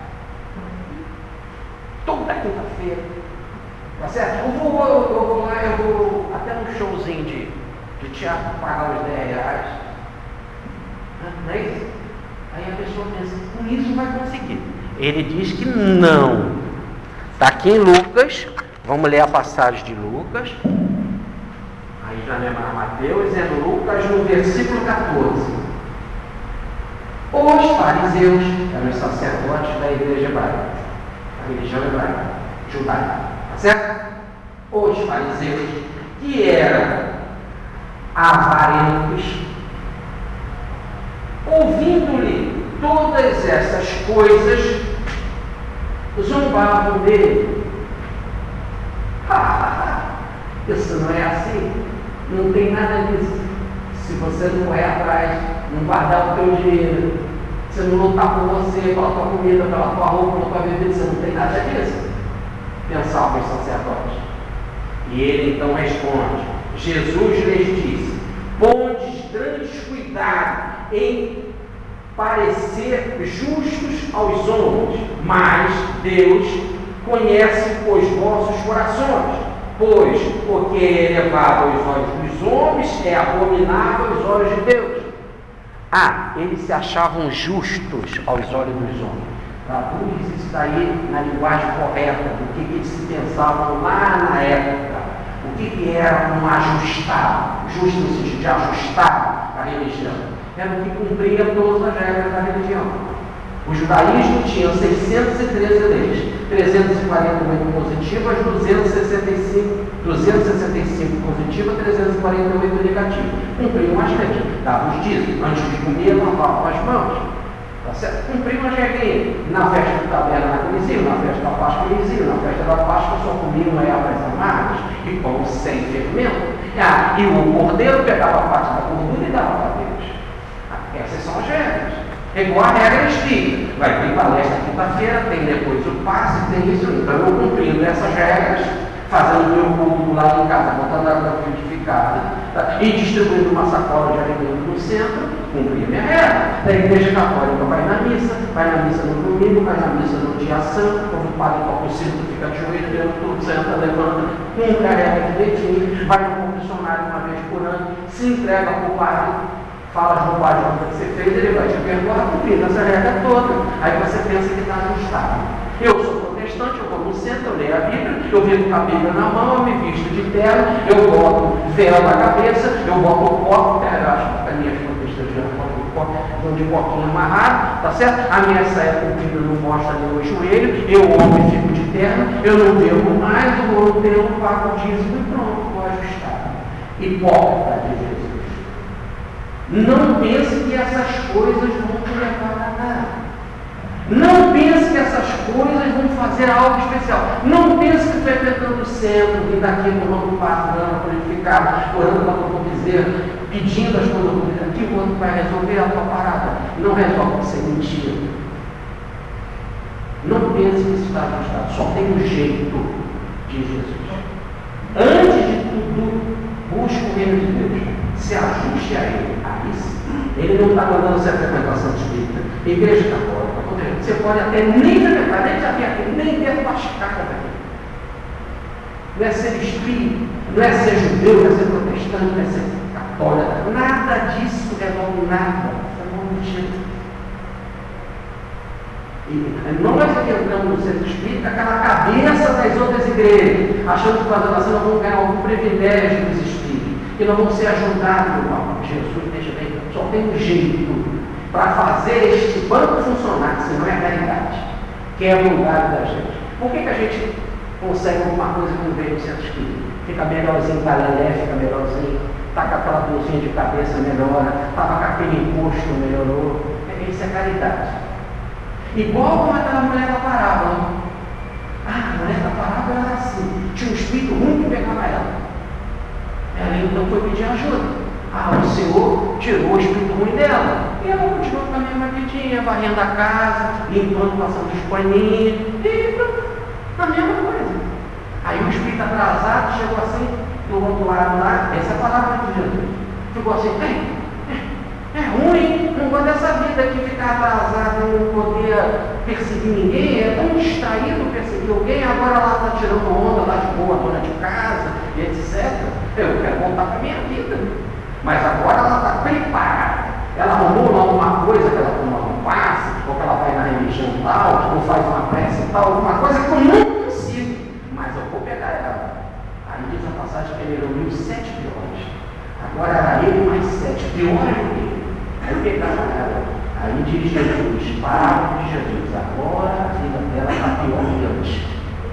toda quinta-feira. Tá certo? Eu vou, eu, eu vou lá, eu vou até um showzinho de, de teatro, pagar os dez reais. Não é isso? Aí a pessoa pensa, com isso vai conseguir. Ele diz que não. Está aqui em Lucas, vamos ler a passagem de Lucas. Aí já lembra Mateus, é Lucas no versículo catorze. Os fariseus eram os sacerdotes da igreja hebraica, a religião hebraica, judaica. Certo? Os fariseus, que eram avarentos, ouvindo-lhe todas essas coisas, zombavam dele. Ah, isso não é assim, não tem nada disso. Se você não correr atrás, não guardar o teu dinheiro, você não lutar por você, pela tua comida, pela tua roupa, pela tua bebida, você não tem nada disso. Pensavam os sacerdotes. E ele então responde: Jesus lhes disse: pondes grande cuidado em parecer justos aos homens, mas Deus conhece os vossos corações, pois o que é elevado aos olhos dos homens é abominável aos olhos de Deus. Ah, eles se achavam justos aos olhos dos homens. Traduz isso daí na linguagem correta, do que, que eles se pensavam lá na época, o que, que era um ajustado, justo no sentido de ajustar a religião, era o que cumpria todas as regras da religião. O judaísmo tinha seiscentas e treze leis, trezentas e quarenta e oito positivas, duzentas e sessenta e cinco, duzentas e sessenta e cinco positivas, trezentas e quarenta e oito negativas. Cumpriam as leis, davam os dízimos, antes de comer, lavavam as mãos. Tá certo? cumprir uma regrinha. Na festa do tabernáculo eles iam, na festa da Páscoa eles iam, na festa da Páscoa só comiam ervas amargas e pão sem fermento. Ah, e o cordeiro pegava parte da gordura e dava para Deus. Essas são as regras. É igual a regra espírita. Vai ter palestra quinta-feira, tem depois o passe, tem isso. Então eu cumprindo essas regras, fazendo o meu culto lá em casa, botando a água purificada, tá? E distribuindo uma sacola de alimento no centro, cumprir a minha regra. Da igreja católica vai na missa, vai na missa no domingo, vai na missa no dia santo, quando o padre toca o sino, fica de joelho, dentro, tudo senta, levanta, cumpre a regra direitinho, vai no confessionário uma vez por ano, se entrega para o padre, fala as bobagens que você fez, ele vai te perdoar cumprindo essa regra toda. Aí você pensa que está ajustado. Eu sou protestante, eu vou no centro, eu leio a Bíblia, eu vivo com a Bíblia na mão, eu me visto de terno, eu boto véu na cabeça, eu boto o copo, eu acho que a minha protestantes já botam o copo de coquinho amarrado, tá certo? A minha saia comprida não mostra nem o joelho, eu homem fico de terno, eu não bebo mais, eu não tenho, pago o dízimo e pronto, vou ajustar. Hipócrita de Jesus. Não pense que essas coisas vão te levar a nada. Não pense que essas coisas vão fazer algo especial. Não pense que frequentando o centro, vindo aqui no novo passo, dando purificado, orando para o bezerro, pedindo as coisas aqui, o outro vai resolver a tua parada. Não resolve ser mentira. Não pense que isso está ajustado. Só tem um jeito de Jesus. Antes de tudo, busque o reino de Deus. Se ajuste a ele. Aí sim. Ele não está mandando você a frequentação espírita, igreja católica. Você pode até nem frequentar, nem saber aqui, nem ter uma escada daqui. Não é ser espírita, não é ser judeu, não é ser protestante, não é ser católico. Nada disso resolve nada. Isso é uma mentira. E nós que entramos no centro espírita, aquela cabeça das outras igrejas, achando que fazendo assim nós vamos ganhar algum privilégio dos espíritos, que nós vamos ser ajudados no nome de Jesus. Deixa bem, só tem um jeito para fazer este banco funcionar, senão é a realidade, que é a vontade da gente. Por que, que a gente consegue alguma coisa que não veio no centro espírita? Fica melhorzinho, tá lelé, fica melhorzinho, tá com aquela bolsinha de cabeça, melhora, estava com aquele imposto, melhorou. Isso é caridade. Igual como aquela mulher da parábola. Ah, a mulher da parábola era assim, tinha um espírito ruim que pegava ela. Ela então foi pedir ajuda. Ah, o Senhor tirou o espírito ruim dela. E ela continuou com a mesma vidinha, varrendo a casa, limpando, passando os paninhos, e pronto, a mesma coisa. Aí o espírito atrasado chegou assim, do outro lado lá, essa é a palavra de Jesus. Ficou assim, é, é ruim, não gosto dessa vida aqui, ficar atrasado e não poder perseguir ninguém, é tão distraído perseguir alguém, agora ela está tirando onda lá de boa, dona de casa, e etcétera. Eu quero voltar para a minha vida. Mas agora ela está preparada. Ela arrumou lá uma coisa que ela toma um passe, ou que ela vai na religião tal, ou faz uma prece tal, alguma coisa que eu não consigo. Mas eu vou pegar ela. Aí diz a passagem que ele reuniu sete piores. Agora era ele mais sete piores do que ele. Aí pegaram ela. Aí diz Jesus, palavra de Jesus, agora a vida dela está pior que antes.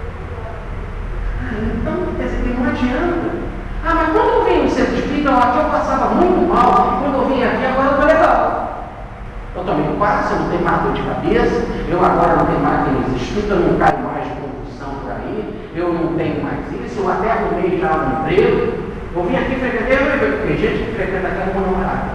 Então, quer dizer, não adianta. Ah, mas quando eu vim no centro espírita, aqui eu passava muito mal, quando eu vim aqui, agora eu estou legal. Eu tomei um passo, eu não tenho mais dor de cabeça, eu agora não tenho mais aqueles estudos, eu não caio mais de convulsão por aí, eu não tenho mais isso, eu até arrumei já um emprego. Eu vim aqui frequentar, tem gente que frequenta aqui com namorado.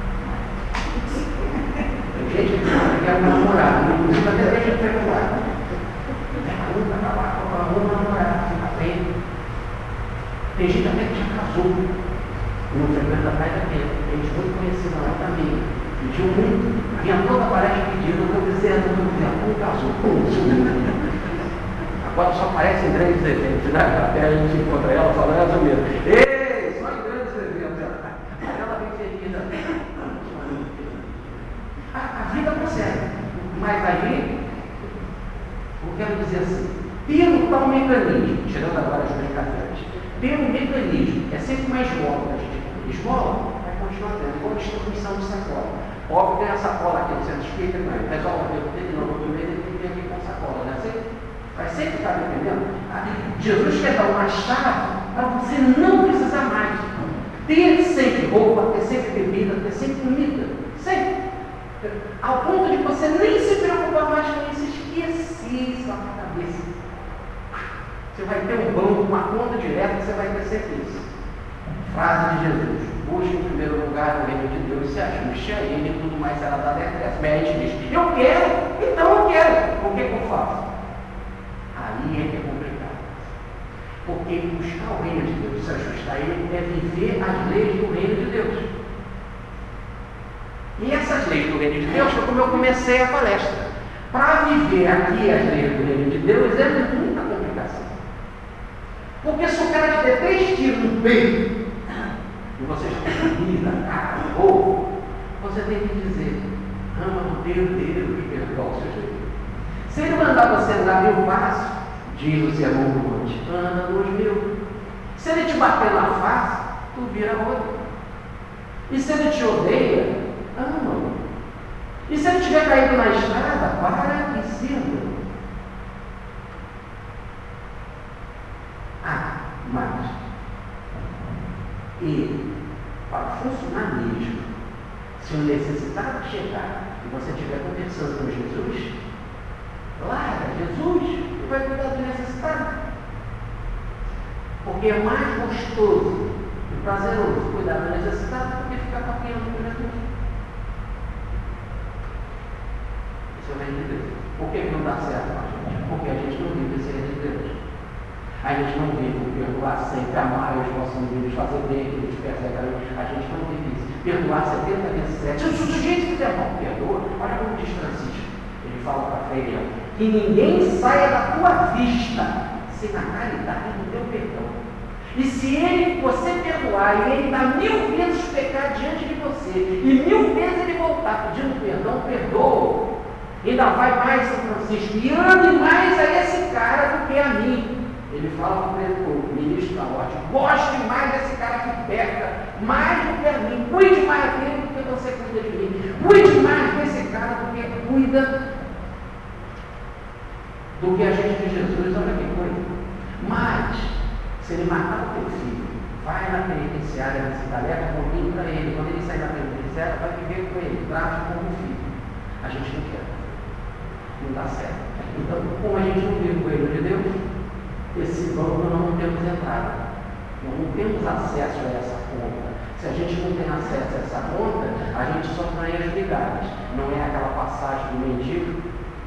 Tem gente que frequenta aqui com namorado, inclusive até tem gente que frequenta. Nunca acabar com um namorado, fica bem. Tem gente até que já casou, não frequenta mais daquele. Tem gente muito conhecida lá também. Pediu muito, vinha toda a palestra pedindo, eu estou dizendo, eu estou dizendo, como casou? Como agora só aparece em grandes eventos, né? Até a gente encontra ela falando essa mesmo. Ei, só em grandes eventos. Aí ela vem feliz. A, a vida consegue, mas aí, eu quero dizer assim, pelo tal mecanismo, tirando agora as brincadeiras, pelo mecanismo, é sempre uma esmola que a gente tem. Esmola vai continuar tendo, igual distribuição de sacola. Óbvio que tem a sacola aqui no centro espírita, não é? Resolve o dele, não, no meio ele tem que vir aqui com a sacola, né? Você vai sempre estar me entendendo? Jesus quer dar uma chave para você não precisar mais. Ter sempre roupa, ter sempre bebida, ter sempre comida. Sempre. Ao ponto de você nem se Você vai ter um banco, uma conta direta, você vai ter sempre isso. Frase de Jesus: busque em primeiro lugar o reino de Deus, se ajuste a ele e tudo mais será dado acréscimo. Mas a gente diz: eu quero, então eu quero. O que, que eu faço? Aí é que é complicado. Porque buscar o reino de Deus, se ajustar a ele, é viver as leis do reino de Deus. E essas leis do reino de Deus foi como eu comecei a palestra. Para viver aqui as leis do reino de Deus é muita complicação. Porque se o cara te der três tiros no peito e você está comida, cara, ou você tem que dizer: ama o Deus dele e perdoa os seus erros. Se ele mandar você andar mil passos, diz o sermão do monte: anda dois mil. Se ele te bater na face, tu vira outra. E se ele te odeia, ama-o. E se ele tiver caído na estrada, para e sirva. Ah, mas, e para funcionar mesmo, se o necessitado chegar e você estiver conversando com Jesus, larga Jesus e vai cuidar do necessitado. Porque é mais gostoso e prazeroso cuidar do necessitado do que ficar papiando com Jesus. Isso é o reino de Deus. Por que não dá certo com a gente? Porque a gente não vive esse reino de Deus. A gente não vive o perdoar sempre, amar os nossos inimigos, fazer bem que eles perseguem. A gente não vive isso. Perdoar setenta vezes sete. Se o sujeito fizer mal, perdoa. Olha como diz Francisco. Ele fala para Frei Leão: que ninguém saia da tua vista sem a caridade do teu perdão. E se ele, você perdoar e ele dá mil vezes pecar diante de você, e mil vezes ele voltar pedindo perdão, perdoa. Ainda vai mais São Francisco e ame mais a esse cara do que a mim. Ele fala para o ministro da morte: goste mais desse cara que peca, mais do que a mim. Cuide mais dele do que você cuida de mim. Cuide mais desse cara do que cuida do que a gente de Jesus. Olha que coisa. Mas, se ele matar o teu filho, vai na penitenciária, nesse tarefa, convide para ele. Quando ele sair da penitenciária, vai viver com ele, trate como filho. A gente não quer. Não dá certo. Então, como a gente não vive com o reino de Deus, esse banco não temos entrada. Nós não temos acesso a essa conta. Se a gente não tem acesso a essa conta, a gente só ganha as migalhas. Não é aquela passagem do mendigo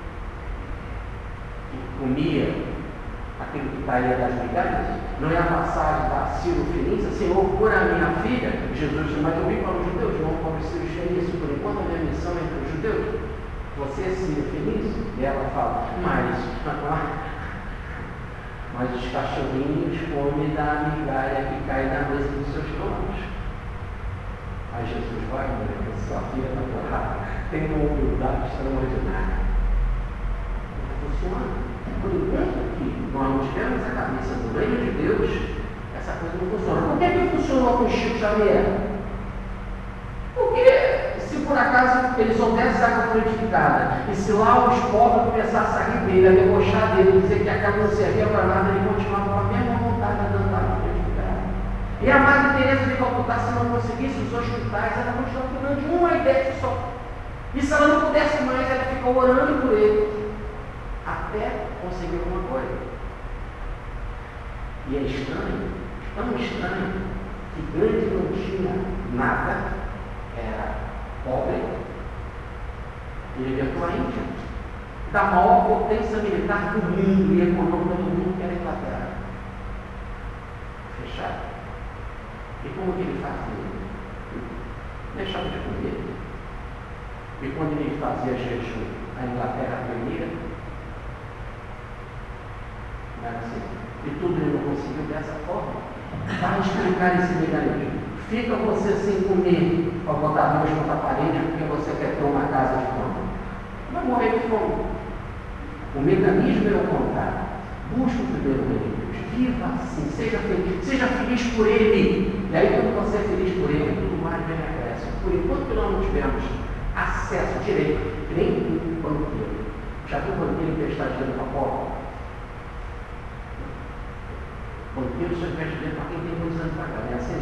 que comia aquilo que caía das migalhas. Não é a passagem da Ciro Fenícia: Senhor, cura a minha filha. Jesus disse: mas eu vim para os judeus, não para os Ciro Fenícios. Por enquanto a minha missão é entre os judeus. Você é Ciro Fenício? E ela fala: mas, mas os cachorrinhos comem da migalha que cai na mesa dos seus donos. Aí Jesus vai: mulher, sua filha está porrada, tem uma humildade extraordinária. Funciona. Por enquanto que nós não tivermos a cabeça do reino de Deus, essa coisa não funciona. Por que que funcionou com o Chico Xavier? Porque se por acaso ele soubesse água purificada, e se lá os pobres começassem a rir dele, a debochar dele, dizer que aquela não servia para nada, ele continuava com a mesma vontade de dando água purificada. E a Madre Teresa de Calcutá, se não conseguisse os hospitais, ela continuava cuidando de uma ideia só. E se ela não pudesse mais, ela ficou orando por ele, até conseguir alguma coisa. E é estranho, tão estranho, que Gandhi não tinha nada, era pobre, e ele veio para a Índia, da maior potência militar do mundo e econômica do mundo, que era a Inglaterra. Fechado. E como que ele fazia? Deixava de comer. E quando ele fazia jejum, a Inglaterra primeira, não era assim. E tudo ele não conseguiu dessa forma. Para explicar esse mecanismo: fica você sem comer para botar duas contra a parede porque você quer ter uma casa de fome. Vai morrer de fome. O mecanismo é o contrário. Busca o primeiro reino de Deus. Viva assim, seja feliz, seja feliz por ele. E aí, quando você é feliz por ele, tudo mais vem acréscimo. Por enquanto que nós não tivermos acesso direito, nem o banqueiro. Já viu o banqueiro emprestar dinheiro para pobre? O banqueiro só investe dinheiro para quem tem muitos anos para cá, não é assim?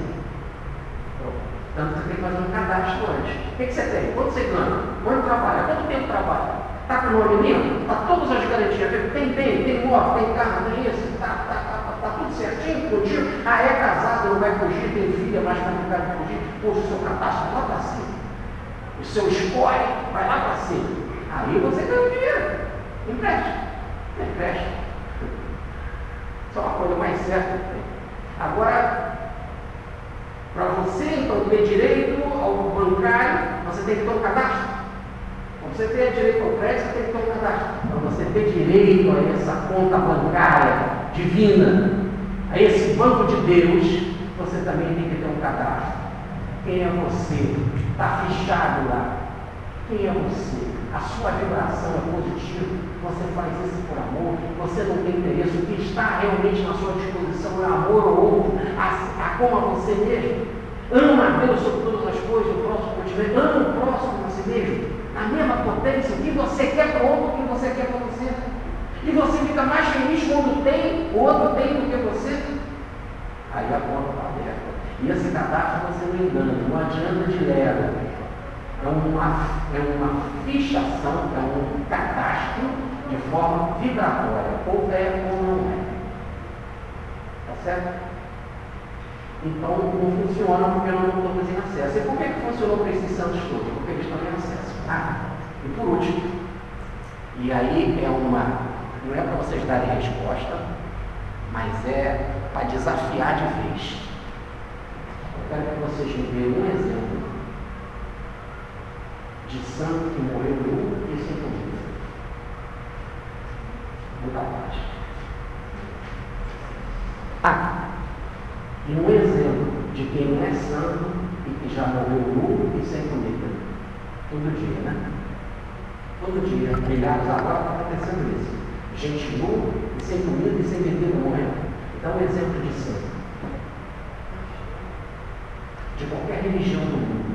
Então você tem que fazer um cadastro antes. O que, que você tem? Quanto você ganha? Quanto trabalha? Quanto tempo trabalha? Está cadastro no menino, está todas as garantias. Tem bem, tem moto, tem carro, tem isso, está tá, tá, tá, tá tudo certinho contigo. Ah, é casado, não vai fugir, tem filha, mais complicado de fugir. Poxa, o seu cadastro lá para cima. O seu score vai lá para cima. Aí você ganha dinheiro. Empreste. Empreste. Isso é uma coisa mais certa que tem. Agora, para você então ter direito ao bancário, você tem que ter um cadastro. Para você ter direito ao crédito, você tem que ter um cadastro. Para você ter direito a essa conta bancária divina, a esse banco de Deus, você também tem que ter um cadastro. Quem é você? Está fichado lá. Quem é você? A sua vibração é positiva. Você faz isso por amor. Você não tem interesse. O que está realmente na sua disposição é amor ao outro, a, a como a você mesmo. Ama a Deus sobre todas as coisas, o próximo continente. Ama o próximo a si mesmo. Na mesma potência, o que você quer para o outro, o que você quer para você. E você fica mais feliz quando tem, o outro tem do que você. Aí a porta está aberta. E esse cadastro você não engana, não adianta de leva. É uma, é uma fichação, é um cadastro de forma vibratória, ou é ou não é. Tá certo? Então não funciona porque nós não estamos em acesso. E por que, que funcionou para esses santos todos? Porque eles estão em acesso. Ah, e por último, e aí é uma, não é para vocês darem resposta, mas é para desafiar de vez. Eu quero que vocês me deem um exemplo de santo que morreu nu e sem comida. Muita paz. Ah, e um exemplo de quem não é santo e que já morreu nu e sem comida. Todo dia, né? Todo dia. Milhares agora está acontecendo isso. Gente nu e sem comida e sem bebida morrendo. Então, um exemplo de santo. De qualquer religião do mundo.